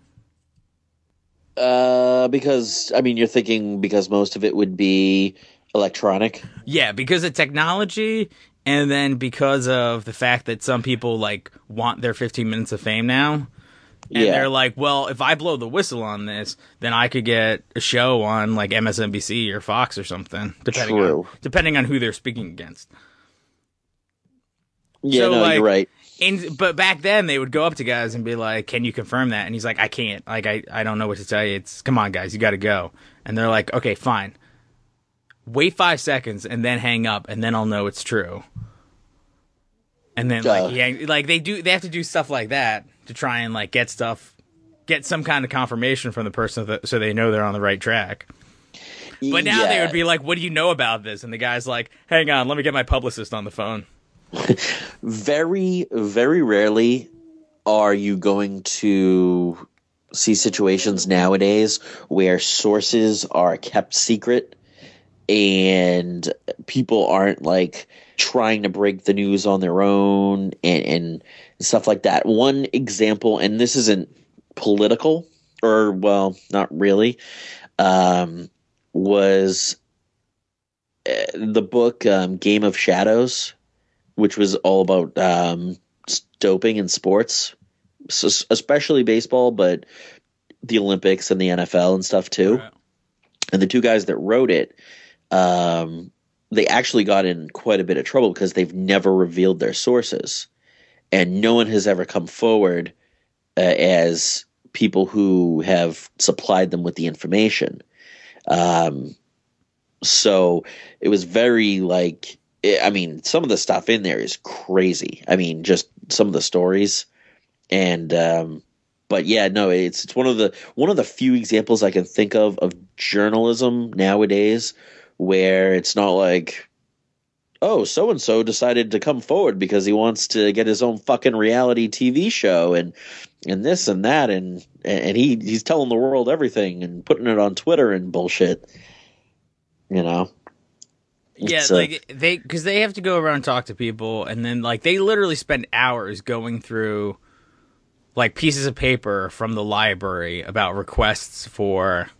Uh, because I mean, you're thinking because most of it would be electronic. Yeah, because of technology, and then because of the fact that some people like want their fifteen minutes of fame now, and Yeah. they're like, well, if I blow the whistle on this, then I could get a show on like M S N B C or Fox or something, depending True. on depending on who they're speaking against. Yeah, So, no, like- you're right. And but back then they would go up to guys and be like, "Can you confirm that?" And he's like, "I can't. Like, I, I don't know what to tell you. It's come on, guys, you got to go." And they're like, "Okay, fine. Wait five seconds and then hang up, and then I'll know it's true." And then like Uh. he hang, like they do they have to do stuff like that to try and like get stuff, get some kind of confirmation from the person that, so they know they're on the right track. But now they Yeah. would be like, "What do you know about this?" And the guy's like, "Hang on, let me get my publicist on the phone." Very, very rarely are you going to see situations nowadays where sources are kept secret and people aren't like trying to break the news on their own and, and stuff like that. One example, and this isn't political, or well, not really, um, was uh, the book um, Game of Shadows which was all about um, doping in sports, so, especially baseball, but the Olympics and the N F L and stuff too. Right. And the two guys that wrote it, um, they actually got in quite a bit of trouble because they've never revealed their sources, and no one has ever come forward uh, as people who have supplied them with the information. Um, so it was very like, I mean, some of the stuff in there is crazy. I mean, just some of the stories, and um, but yeah, no, it's it's one of the one of the few examples I can think of of journalism nowadays where it's not like, oh, so and so decided to come forward because he wants to get his own fucking reality T V show and and this and that and and he he's telling the world everything and putting it on Twitter and bullshit. You know. Yeah, It's, like uh, they because they have to go around and talk to people, and then like they literally spend hours going through like pieces of paper from the library about requests for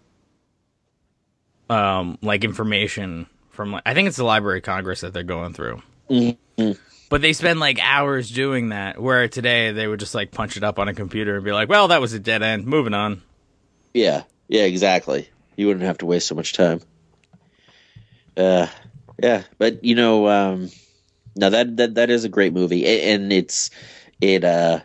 um like information from like I think it's the Library of Congress that they're going through. mm-hmm. But they spend like hours doing that, where today they would just like punch it up on a computer and be like, well, that was a dead end, moving on. Yeah, yeah, exactly. You wouldn't have to waste so much time. Uh, yeah, but you know, um, no, that, that, that is a great movie, and it's, it, uh,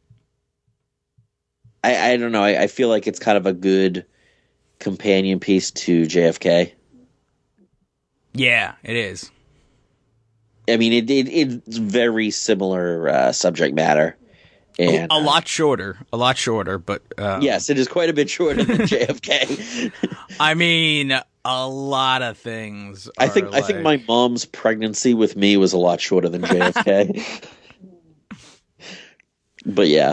I, I don't know, I, I feel like it's kind of a good companion piece to J F K. Yeah, it is. I mean, it, it it's very similar uh, subject matter, and a, a uh, lot shorter, a lot shorter, but um, yes, it is quite a bit shorter than J F K. I mean, a lot of things. I think like... I think my mom's pregnancy with me was a lot shorter than J F K. But yeah,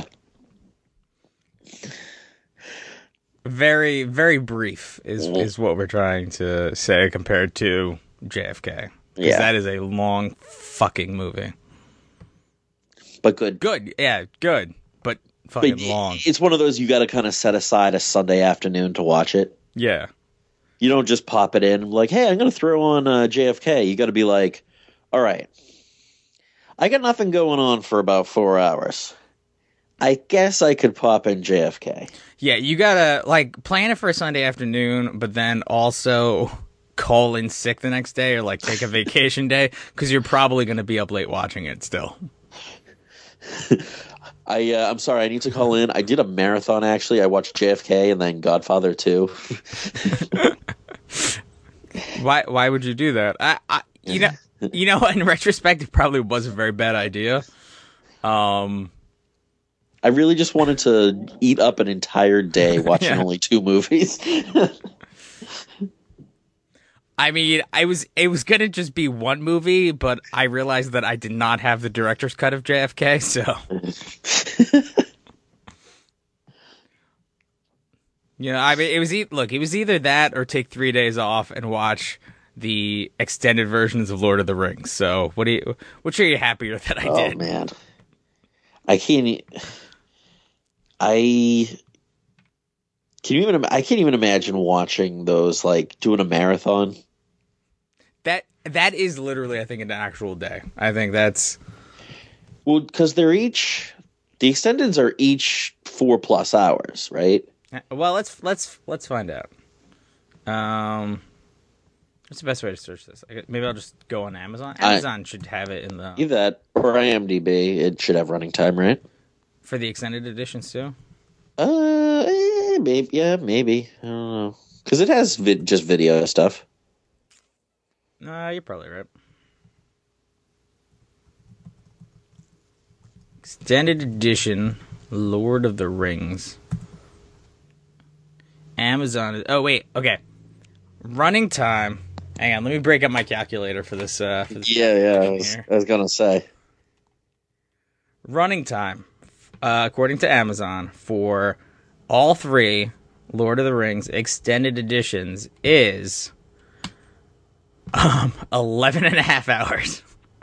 very very brief is mm. is what we're trying to say compared to J F K. Because yeah. that is a long fucking movie. But good. Good, yeah, good. But fucking but long. It's one of those you got to kind of set aside a Sunday afternoon to watch it. Yeah. You don't just pop it in like, hey, I'm going to throw on uh, J F K. You got to be like, all right, I got nothing going on for about four hours. I guess I could pop in J F K. Yeah, you got to, like, plan it for a Sunday afternoon, but then also call in sick the next day or, like, take a vacation day, because you're probably going to be up late watching it still. I, uh, I'm sorry, I need to call in. I did a marathon, actually. I watched J F K and then Godfather two. Why Why would you do that? I, I You know, you know, in retrospect, it probably was a very bad idea. Um... I really just wanted to eat up an entire day watching yeah. only two movies. I mean, I was it was gonna just be one movie, but I realized that I did not have the director's cut of J F K, so you know, I mean, it was e- look, it was either that or take three days off and watch the extended versions of Lord of the Rings. So, what do you? Which are you happier that I oh, did? Oh man, I can't. I can you even I can't even imagine watching those, like doing a marathon. That that is literally, I think, an actual day. I think that's well because they're each the extendeds are each four plus hours, right? Well, let's let's let's find out. Um, what's the best way to search this? Maybe I'll just go on Amazon. Amazon I, should have it in the either that or IMDb. It should have running time, right? For the extended editions, too? Uh, eh, maybe, yeah, maybe. I don't know. Because it has vid- just video stuff. Uh, you're probably right. Extended edition, Lord of the Rings. Amazon. Oh, wait, okay. Running time. Hang on, let me break up my calculator for this. Uh, for this yeah, yeah, I was, I was going to say. Running time. Uh, according to Amazon, for all three Lord of the Rings extended editions is um, eleven and a half hours.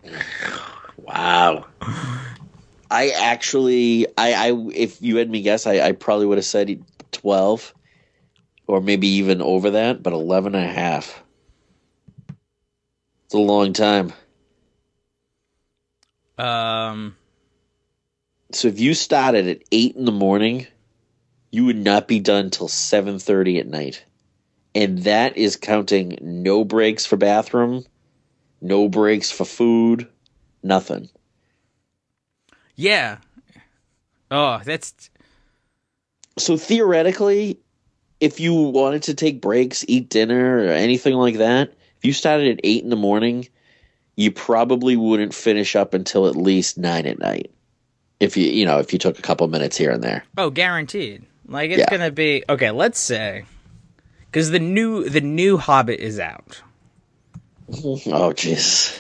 Wow. I actually, I, I, if you had me guess, I, I probably would have said twelve or maybe even over that, but eleven and a half. It's a long time. Um. So if you started at eight in the morning, you would not be done till seven thirty at night. And that is counting no breaks for bathroom, no breaks for food, nothing. Yeah. Oh, that's... So theoretically, if you wanted to take breaks, eat dinner, or anything like that, if you started at eight in the morning, you probably wouldn't finish up until at least nine at night. If you, you know, if you took a couple minutes here and there. Oh, guaranteed. Like, it's Yeah. gonna be... Okay, let's say... Because the new, the new Hobbit is out. Oh, jeez.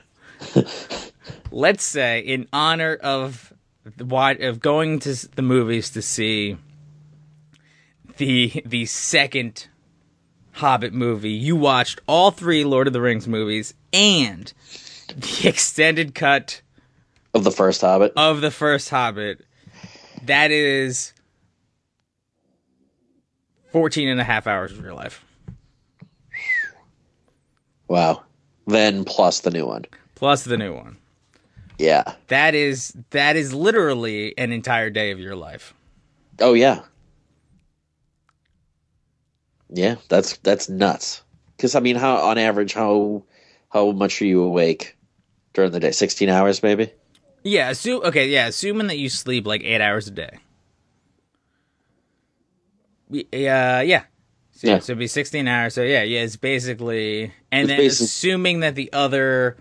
Let's say, in honor of the wide of going to the movies to see the the second Hobbit movie, you watched all three Lord of the Rings movies and the extended cut Of the first Hobbit? of the first Hobbit. That is fourteen and a half hours of your life. Wow. Then plus the new one. Plus the new one. Yeah. That is that is literally an entire day of your life. Oh, yeah. Yeah, that's that's nuts. Because, I mean, how on average, how how much are you awake during the day? sixteen hours, maybe? Yeah, assume okay, yeah, assuming that you sleep like eight hours a day. Yeah, yeah. So, yeah. so it'd be sixteen hours. So yeah, yeah, it's basically and It's then basic- assuming that the other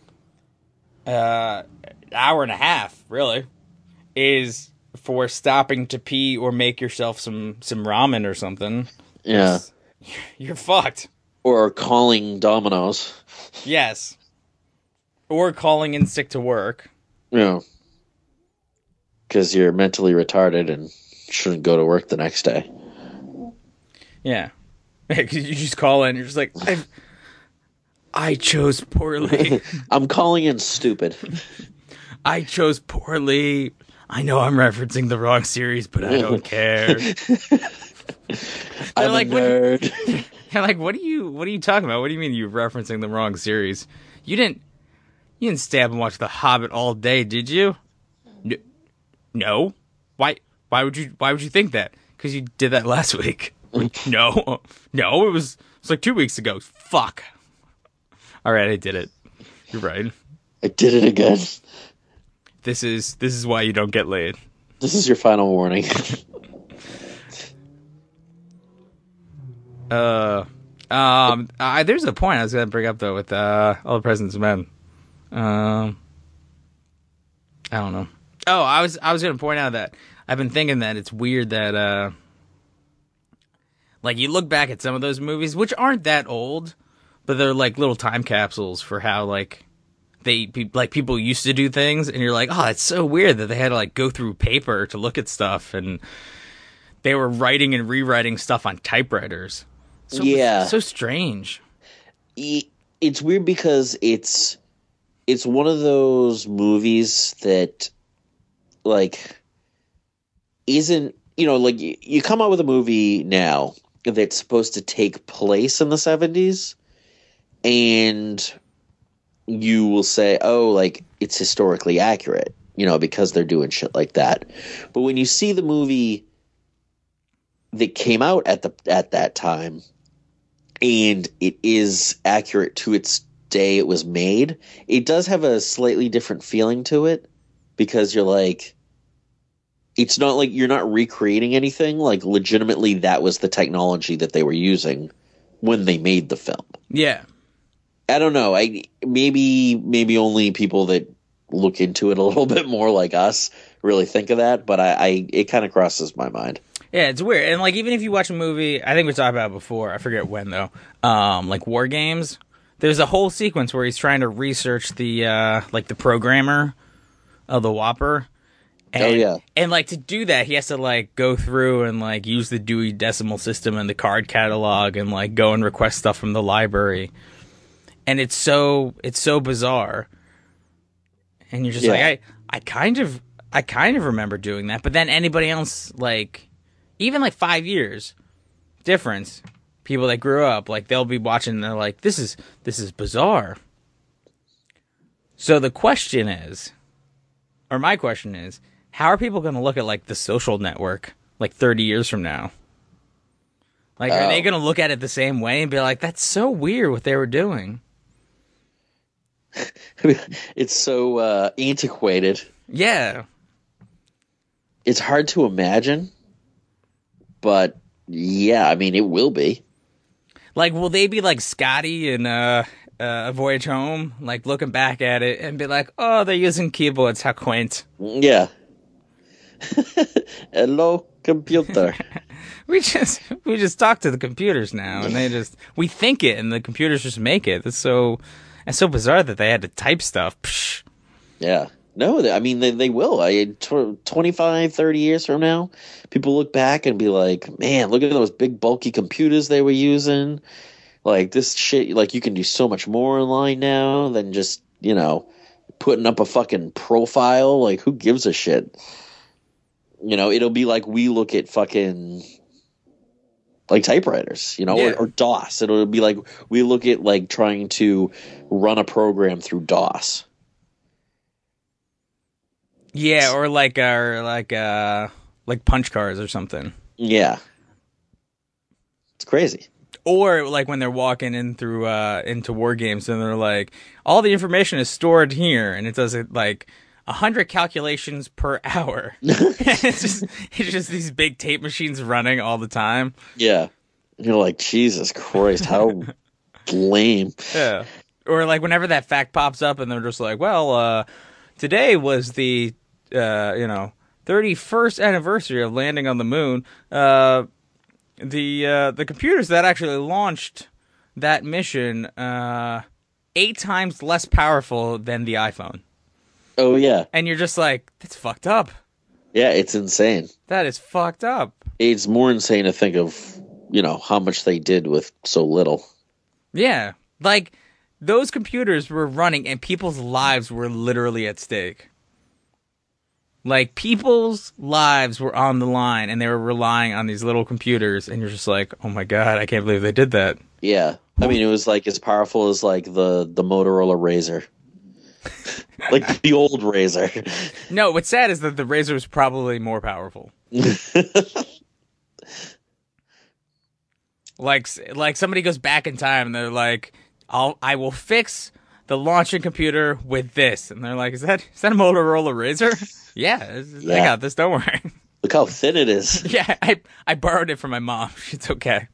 uh hour and a half, really, is for stopping to pee or make yourself some some ramen or something. Yeah. You're fucked. Or calling Domino's. Yes. Or calling in sick to work. You know. Because you're mentally retarded and shouldn't go to work the next day. Yeah. Because you just call in, you're just like, I I chose poorly. I'm calling in stupid. I chose poorly. I know I'm referencing the wrong series, but I don't care. I'm like, a nerd. What, they're like, what are you what are you talking about? What do you mean you're referencing the wrong series? You didn't you didn't stay up and watch The Hobbit all day, did you? N- no. Why why would you why would you think that? Because you did that last week. no. No, it was it was like two weeks ago. Fuck. All right, I did it. You're right. I did it again. This is this is why you don't get laid. This is your final warning. uh, um, I, there's a point I was gonna bring up though with uh, All the President's Men. Um, I don't know. Oh, I was I was gonna point out that I've been thinking that it's weird that uh, like you look back at some of those movies, which aren't that old, but they're like little time capsules for how like they pe- like people used to do things, and you're like, oh, it's so weird that they had to like go through paper to look at stuff, and they were writing and rewriting stuff on typewriters. So, Yeah. so strange. It's weird because it's it's one of those movies that like isn't, you know, like you, you come out with a movie now that's supposed to take place in the seventies, and you will say, oh, like it's historically accurate, you know, because they're doing shit like that. But when you see the movie that came out at the at that time, and it is accurate to its day it was made, it does have a slightly different feeling to it, because you're like, it's not like you're not recreating anything. Like, legitimately, that was the technology that they were using when they made the film. Yeah. I don't know. I maybe maybe only people that look into it a little bit more like us really think of that, but I, I it kind of crosses my mind. Yeah, it's weird. And like, even if you watch a movie, I think we talked about it before, I forget when though, um, like War Games, there's a whole sequence where he's trying to research the, uh, like the programmer of the Whopper. And, Oh, yeah. And like to do that, he has to like go through and like use the Dewey Decimal System and the card catalog and like go and request stuff from the library. And it's so, it's so bizarre. And you're just Yeah. like, I, I kind of, I kind of remember doing that. But then anybody else, like, even like five years difference, people that grew up, like they'll be watching and they're like, this is this is bizarre. So the question is, or my question is, how are people going to look at like The Social Network like thirty years from now? Like, are Oh. they going to look at it the same way and be like, that's so weird what they were doing? It's so uh, antiquated. Yeah. It's hard to imagine, but yeah, I mean, it will be. Like, will they be like Scotty in uh, uh, Voyage Home, like looking back at it and be like, oh, they're using keyboards, how quaint. Yeah. Hello, computer. We just we just talk to the computers now, and they just we think it, and the computers just make it. It's so it's so bizarre that they had to type stuff. Psh. Yeah. No, they- I mean, they, they will. I tw- twenty-five, thirty years from now, people look back and be like, man, look at those big, bulky computers they were using. Like, this shit, like, you can do so much more online now than just, you know, putting up a fucking profile. Like, who gives a shit? You know, it'll be like we look at fucking, like, typewriters, you know, Yeah. or, or DOS. It'll be like we look at, like, trying to run a program through DOS. Yeah, or like uh, or like uh, like punch cards or something. Yeah. It's crazy. Or like when they're walking in through uh, into war games and they're like, all the information is stored here, and it does it like a hundred calculations per hour. it's just it's just these big tape machines running all the time. Yeah. You're like, Jesus Christ, how lame. Yeah. Or like whenever that fact pops up and they're just like, well, uh, today was the uh, you know thirty-first anniversary of landing on the moon. Uh, the uh, the computers that actually launched that mission uh, eight times less powerful than the iPhone. Oh, yeah. And you're just like, that's fucked up. Yeah, it's insane. That is fucked up. It's more insane to think of, you know, how much they did with so little. Yeah. Like, those computers were running and people's lives were literally at stake. Like, people's lives were on the line and they were relying on these little computers, and you're just like, oh my god, I can't believe they did that. Yeah. I mean, it was like as powerful as like the, the Motorola Razor. Like the old Razor. No, what's sad is that the Razor was probably more powerful. Like, like somebody goes back in time and they're like, I'll, I will fix the launching computer with this. And they're like, is that, is that a Motorola Razor? Yeah, I Yeah. got this, don't worry. Look how thin it is. Yeah, I, I borrowed it from my mom. It's okay.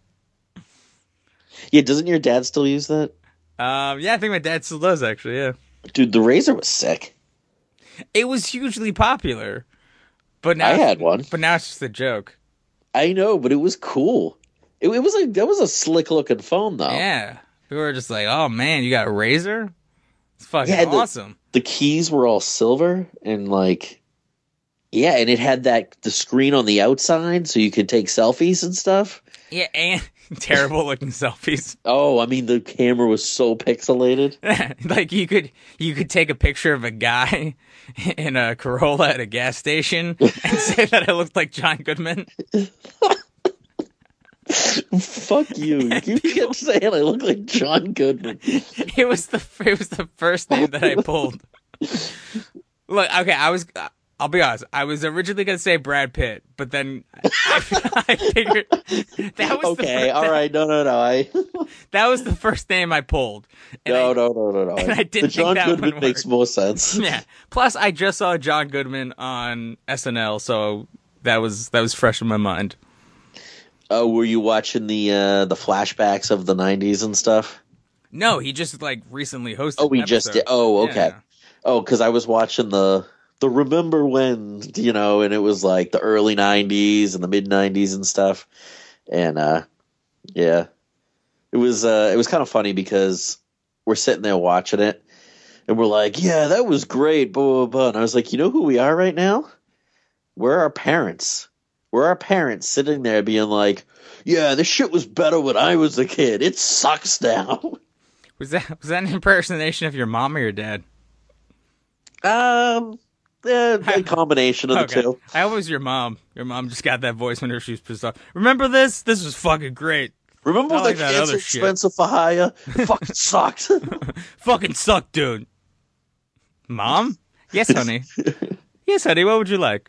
Yeah, doesn't your dad still use that? Um, yeah, I think my dad still does, actually, yeah. Dude, the Razor was sick. It was hugely popular. But now I it's- had one. But now it's just a joke. I know, but it was cool. It, it was like that was a slick looking phone though. Yeah. We were just like, oh man, you got a Razor? It's fucking Yeah, the- awesome. The keys were all silver and like yeah, and it had that the screen on the outside so you could take selfies and stuff. Yeah, and terrible looking selfies. Oh, I mean the camera was so pixelated. Like you could you could take a picture of a guy in a Corolla at a gas station and say that it looked like John Goodman. Fuck you. You kept saying I look like John Goodman. It was the it was the first name that I pulled. Look, okay, I was I'll be honest. I was originally gonna say Brad Pitt, but then I, I figured that was Okay, the first, all right, no no no. I that was the first name I pulled. And No, I, no, no, no, no. and I didn't the think John that Goodman would makes work. more sense. Yeah. Plus, I just saw John Goodman on S N L, so that was that was fresh in my mind. Oh, were you watching the uh, the flashbacks of the nineties and stuff? No, he just like recently hosted. Oh, we an just episode. did. Oh, okay. Yeah. Oh, because I was watching the the Remember When, you know, and it was like the early nineties and the mid nineties and stuff, and uh, yeah, it was uh, it was kind of funny because we're sitting there watching it, and we're like, yeah, that was great, blah blah blah. And I was like, you know who we are right now? We're our parents. We're our parents sitting there being like, yeah, this shit was better when I was a kid. It sucks now. Was that was that an impersonation of your mom or your dad? Um, eh, a combination of the Okay. two. I hope it was your mom. Your mom just got that voice whenever she was pissed off. Remember this? This was fucking great. Remember Not when like the that cancer other shit. expensive for hire? It fucking sucked. Fucking sucked, dude. Mom? Yes, honey. Yes, honey. What would you like?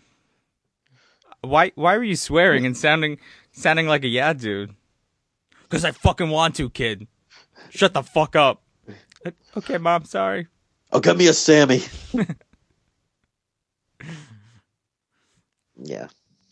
Why? Why were you swearing and sounding sounding like a yeah dude? Because I fucking want to, kid. Shut the fuck up. Okay, Mom. Sorry. Oh, get me a Sammy. Yeah.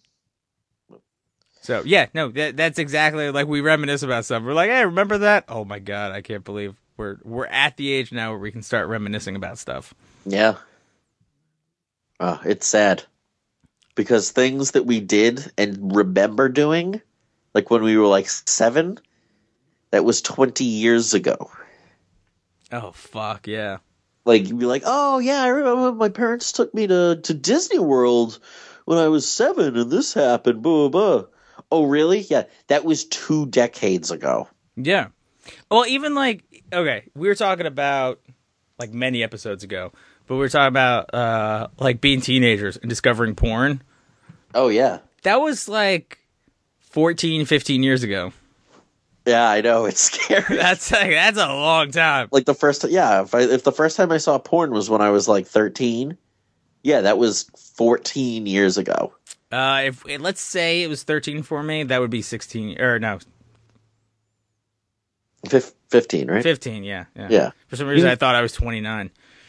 So yeah, no, that, that's exactly like we reminisce about stuff. We're like, hey, remember that? Oh my god, I can't believe we're we're at the age now where we can start reminiscing about stuff. Yeah. Oh, it's sad. Because things that we did and remember doing, like when we were like seven, that was twenty years ago. Oh, fuck, yeah. Like, you'd be like, oh, yeah, I remember my parents took me to, to Disney World when I was seven and this happened, blah, blah, blah. Oh, really? Yeah, that was two decades ago. Yeah. Well, even like, okay, we were talking about, like many episodes ago, but we were talking about, uh, like being teenagers and discovering porn. Oh, yeah. That was like fourteen, fifteen years ago. Yeah, I know. It's scary. That's like, that's a long time. Like the first, yeah, if I, if the first time I saw porn was when I was like thirteen, yeah, that was fourteen years ago. Uh, if let's say it was thirteen for me, that would be sixteen, or no, Fif- fifteen, right? fifteen, yeah, yeah. Yeah. For some reason, I thought I was twenty-nine.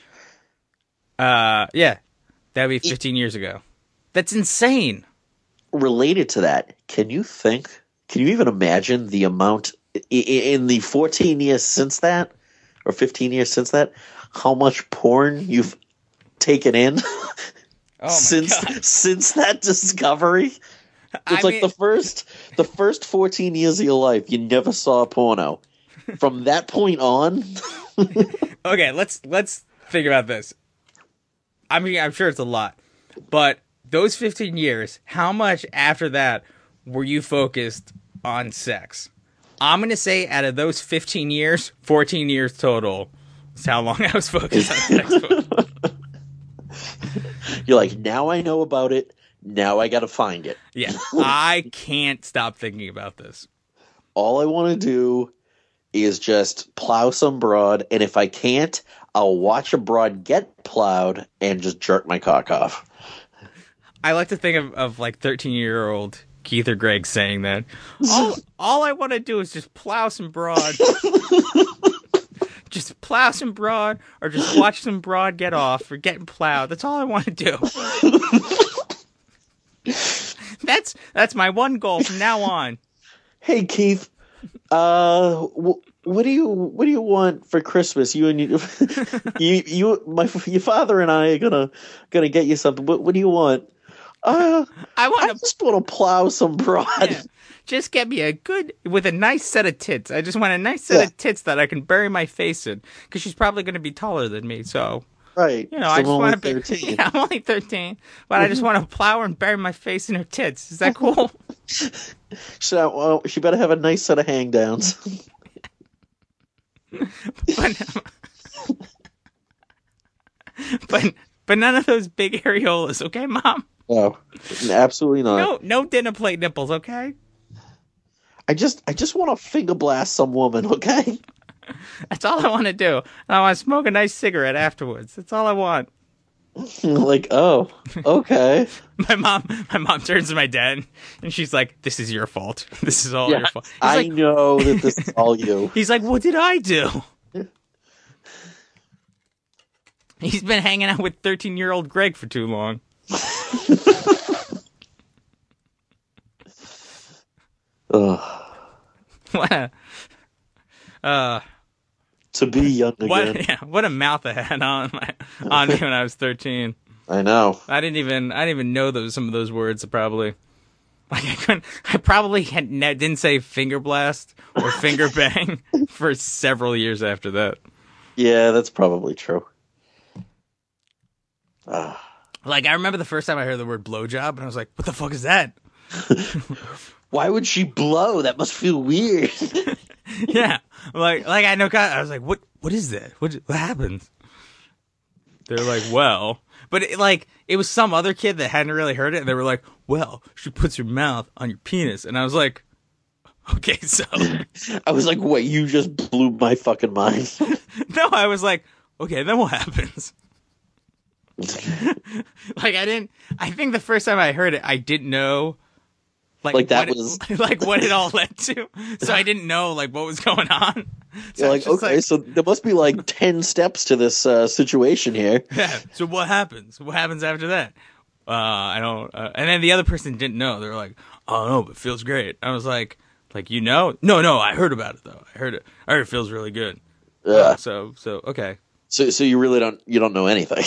Uh, yeah, that would be fifteen years ago. That's insane. Related to that, can you think, can you even imagine the amount in the fourteen years since that, or fifteen years since that, how much porn you've taken in oh since God. since that discovery? It's I like mean... the first the first fourteen years of your life, you never saw a porno. From that point on. Okay, let's let's think about this. I mean, I'm sure it's a lot, but those fifteen years, how much after that were you focused on sex? I'm going to say out of those fifteen years, fourteen years total is how long I was focused on sex for. You're like, now I know about it, now I got to find it. Yeah, I can't stop thinking about this. All I want to do is just plow some broad, and if I can't, I'll watch a broad get plowed and just jerk my cock off. I like to think of, of like thirteen-year-old Keith or Greg saying that. All, all I want to do is just plow some broad. Just plow some broad, or just watch some broad get off, or getting plowed. That's all I want to do. That's that's my one goal from now on. Hey Keith, uh, w- what do you what do you want for Christmas? You and you, you, you, my your father and I are gonna gonna get you something. What what do you want? Uh, I want I just want to plow some broad. Yeah. Just get me a good, with a nice set of tits. I just want a nice set Yeah. of tits that I can bury my face in, because she's probably going to be taller than me. So, Right. you know, So I I'm just only want to be. thirteen. Yeah, I'm only thirteen, but I just want to plow her and bury my face in her tits. Is that cool? So, well, she better have a nice set of hang downs. but, but but none of those big areolas, okay, Mom? No, absolutely not. No, no dinner plate nipples, okay? I just, I just want to finger blast some woman, okay? That's all I want to do. And I want to smoke a nice cigarette afterwards. That's all I want. Like, oh, okay. My mom, my mom turns to my dad, and she's like, "This is your fault. This is all Yeah, your fault." He's I like, know that this is all you. he's like, "What did I do?" He's been hanging out with thirteen-year-old Greg for too long. Ugh. What a, uh, To be young again. what, yeah, what a mouth I had on my, on me when I was thirteen. I know. I didn't even, I didn't even know those some of those words. Probably, like I couldn't, I probably had, ne- didn't say finger blast or finger bang for several years after that. Yeah, that's probably true. Ah. Like I remember the first time I heard the word blowjob, and I was like, "What the fuck is that?" Why would she blow? That must feel weird. Yeah, like like I know. I was like, "What? What is that? What? What happens?" They're like, "Well," but it, like it was some other kid that hadn't really heard it, and they were like, "Well, she puts her mouth on your penis," and I was like, "Okay, so." I was like, wait, you just blew my fucking mind. No, I was like, "Okay, then what happens?" Like I didn't. I think the first time I heard it, I didn't know. Like, like that what was it, like what it all led to. So I didn't know like what was going on. So You're like, okay, like, so there must be like ten steps to this uh, situation here. Yeah. So what happens? What happens after that? Uh, I don't. Uh, and then the other person didn't know. They were like, "Oh no, but it feels great." I was like, "Like you know? No, no, I heard about it though. I heard it. I heard it feels really good." Yeah. Uh, so so okay. So so you really don't you don't know anything.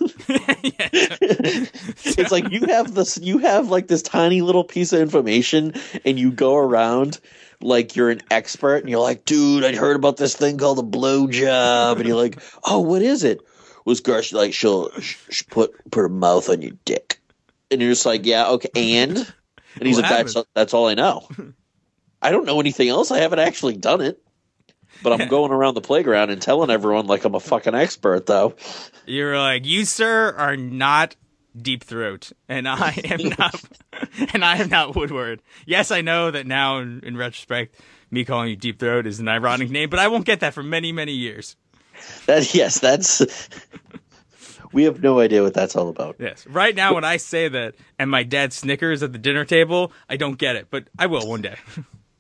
It's like you have this you have like this tiny little piece of information and you go around like you're an expert and you're like, dude, I heard about this thing called a blowjob, and you're like, oh, what is it? Was Gersh like she'll, she'll put put her mouth on your dick, and you're just like, yeah, okay, and and he's what like, that's that's all I know. I don't know anything else. I haven't actually done it. But I'm going around the playground and telling everyone like I'm a fucking expert, though. You're like, you, sir, are not Deep Throat, and I am not, and I am not Woodward. Yes, I know that now, in, in retrospect, me calling you Deep Throat is an ironic name, but I won't get that for many, many years. That yes, that's. We have no idea what that's all about. Yes, right now when I say that, and my dad snickers at the dinner table, I don't get it, but I will one day.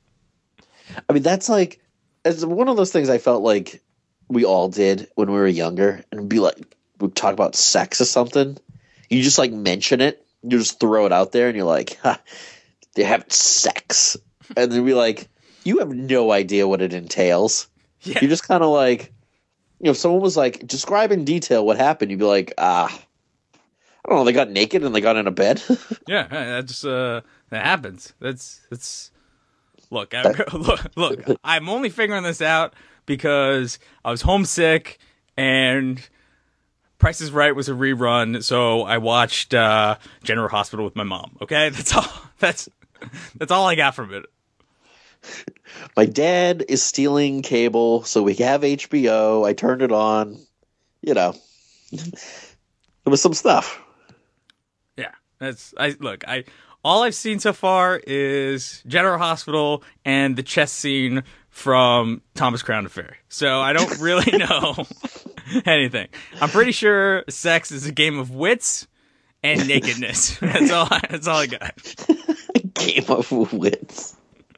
I mean, that's like. It's one of those things I felt like we all did when we were younger, and be like, we'd talk about sex or something. You just like mention it, you just throw it out there, and you're like, ha, they're having sex. And then be like, you have no idea what it entails. Yeah. You're just kind of like, you know, if someone was like, describe in detail what happened, you'd be like, ah, I don't know, they got naked and they got in a bed. Yeah, that's, uh, that happens. That's, that's, Look, I, look, look, I'm only figuring this out because I was homesick and Price is Right was a rerun, so I watched uh, General Hospital with my mom, okay? That's all that's that's all I got from it. My dad is stealing cable, so we have H B O. I turned it on. You know. There was some stuff. Yeah. That's I look, I All I've seen so far is General Hospital and the chess scene from Thomas Crown Affair. So I don't really know anything. I'm pretty sure sex is a game of wits and nakedness. That's all. I, that's all I got. Game of wits.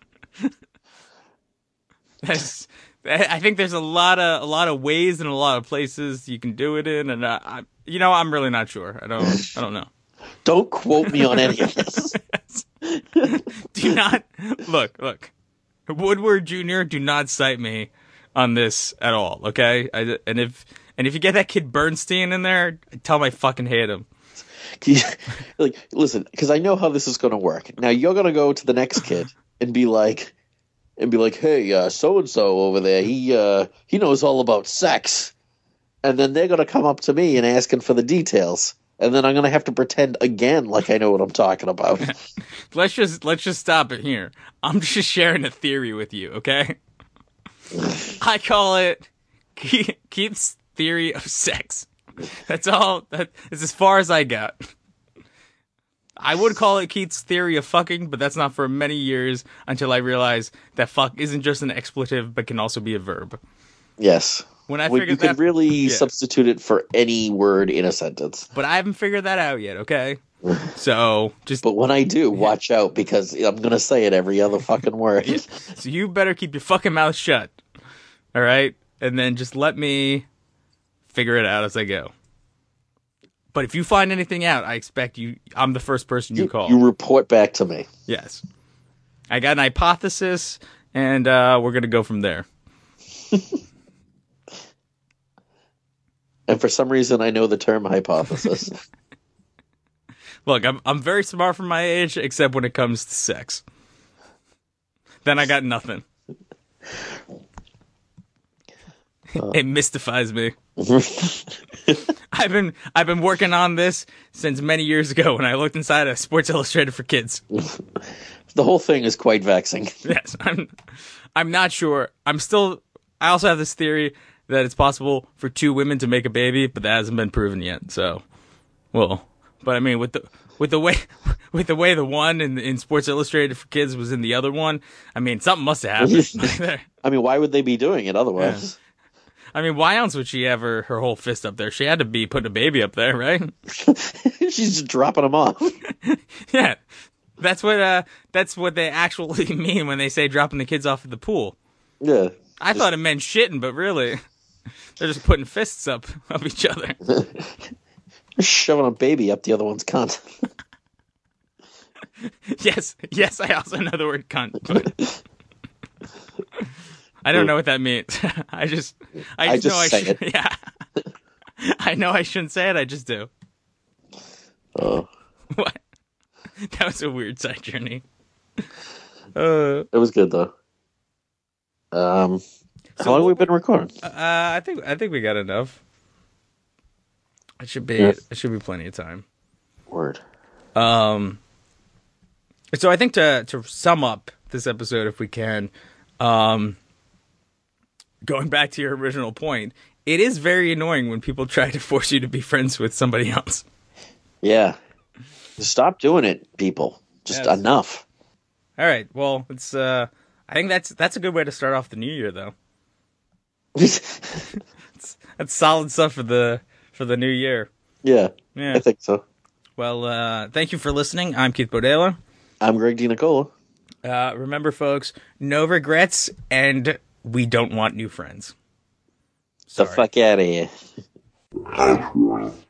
That's. I think there's a lot of a lot of ways and a lot of places you can do it in, and uh, I, you know, I'm really not sure. I don't. I don't know. Don't quote me on any of this. Do not look, look. Woodward Junior, do not cite me on this at all, okay? I, and if and if you get that kid Bernstein in there, tell him I fucking hate him. You, like, listen, because I know how this is going to work. Now you're going to go to the next kid and be like, and be like, hey, uh, so and so over there, he uh, he knows all about sex, and then they're going to come up to me and asking for the details. And then I'm gonna have to pretend again like I know what I'm talking about. let's just let's just stop it here. I'm just sharing a theory with you, okay? I call it Keith's theory of sex. That's all. That is as far as I got. I would call it Keith's theory of fucking, but that's not for many years until I realized that fuck isn't just an expletive, but can also be a verb. Yes. When I well, figured you could that, really yeah. substitute it for any word in a sentence. But I haven't figured that out yet, okay? So just. But when I do, watch out because I'm gonna say it every other fucking word. Yeah. So you better keep your fucking mouth shut, all right? And then just let me figure it out as I go. But if you find anything out, I expect you. I'm the first person you, you call. You report back to me. Yes. I got an hypothesis, and uh, we're gonna go from there. And for some reason, I know the term hypothesis. Look, I'm I'm very smart for my age, except when it comes to sex. Then I got nothing. Uh. It mystifies me. I've been I've been working on this since many years ago when I looked inside a Sports Illustrated for Kids. The whole thing is quite vexing. Yes, I'm I'm not sure. I'm still. I also have this theory that it's possible for two women to make a baby, but that hasn't been proven yet. So, well, but I mean, with the with the way with the way the one in in Sports Illustrated for Kids was in the other one, I mean, something must have happened. I mean, why would they be doing it otherwise? Yeah. I mean, why else would she have her, her whole fist up there? She had to be putting a baby up there, right? She's just dropping them off. Yeah, that's what uh, that's what they actually mean when they say dropping the kids off at the pool. Yeah, I just... thought it meant shitting, but really, they're just putting fists up of each other. Shoving a baby up the other one's cunt. Yes, yes, I also know the word cunt, but I don't know what that means. I just, I just, I just know I should. It. Yeah, I know I shouldn't say it. I just do. Oh, what? That was a weird side journey. Uh, it was good though. Um, how so long have we been recording? Uh, I think I think we got enough. It should be yeah. It should be plenty of time. Word. Um. So I think to to sum up this episode, if we can, um, going back to your original point, it is very annoying when people try to force you to be friends with somebody else. Yeah. Stop doing it, people. Just yes. enough. All right. Well, it's. Uh, I think that's that's a good way to start off the new year, though. it's, that's solid stuff for the for the new year. Yeah. Yeah. I think so. Well, uh, thank you for listening. I'm Keith Bodela. I'm Greg DiNicola. Uh, remember, folks, no regrets, and we don't want new friends. Sorry. The fuck out of here.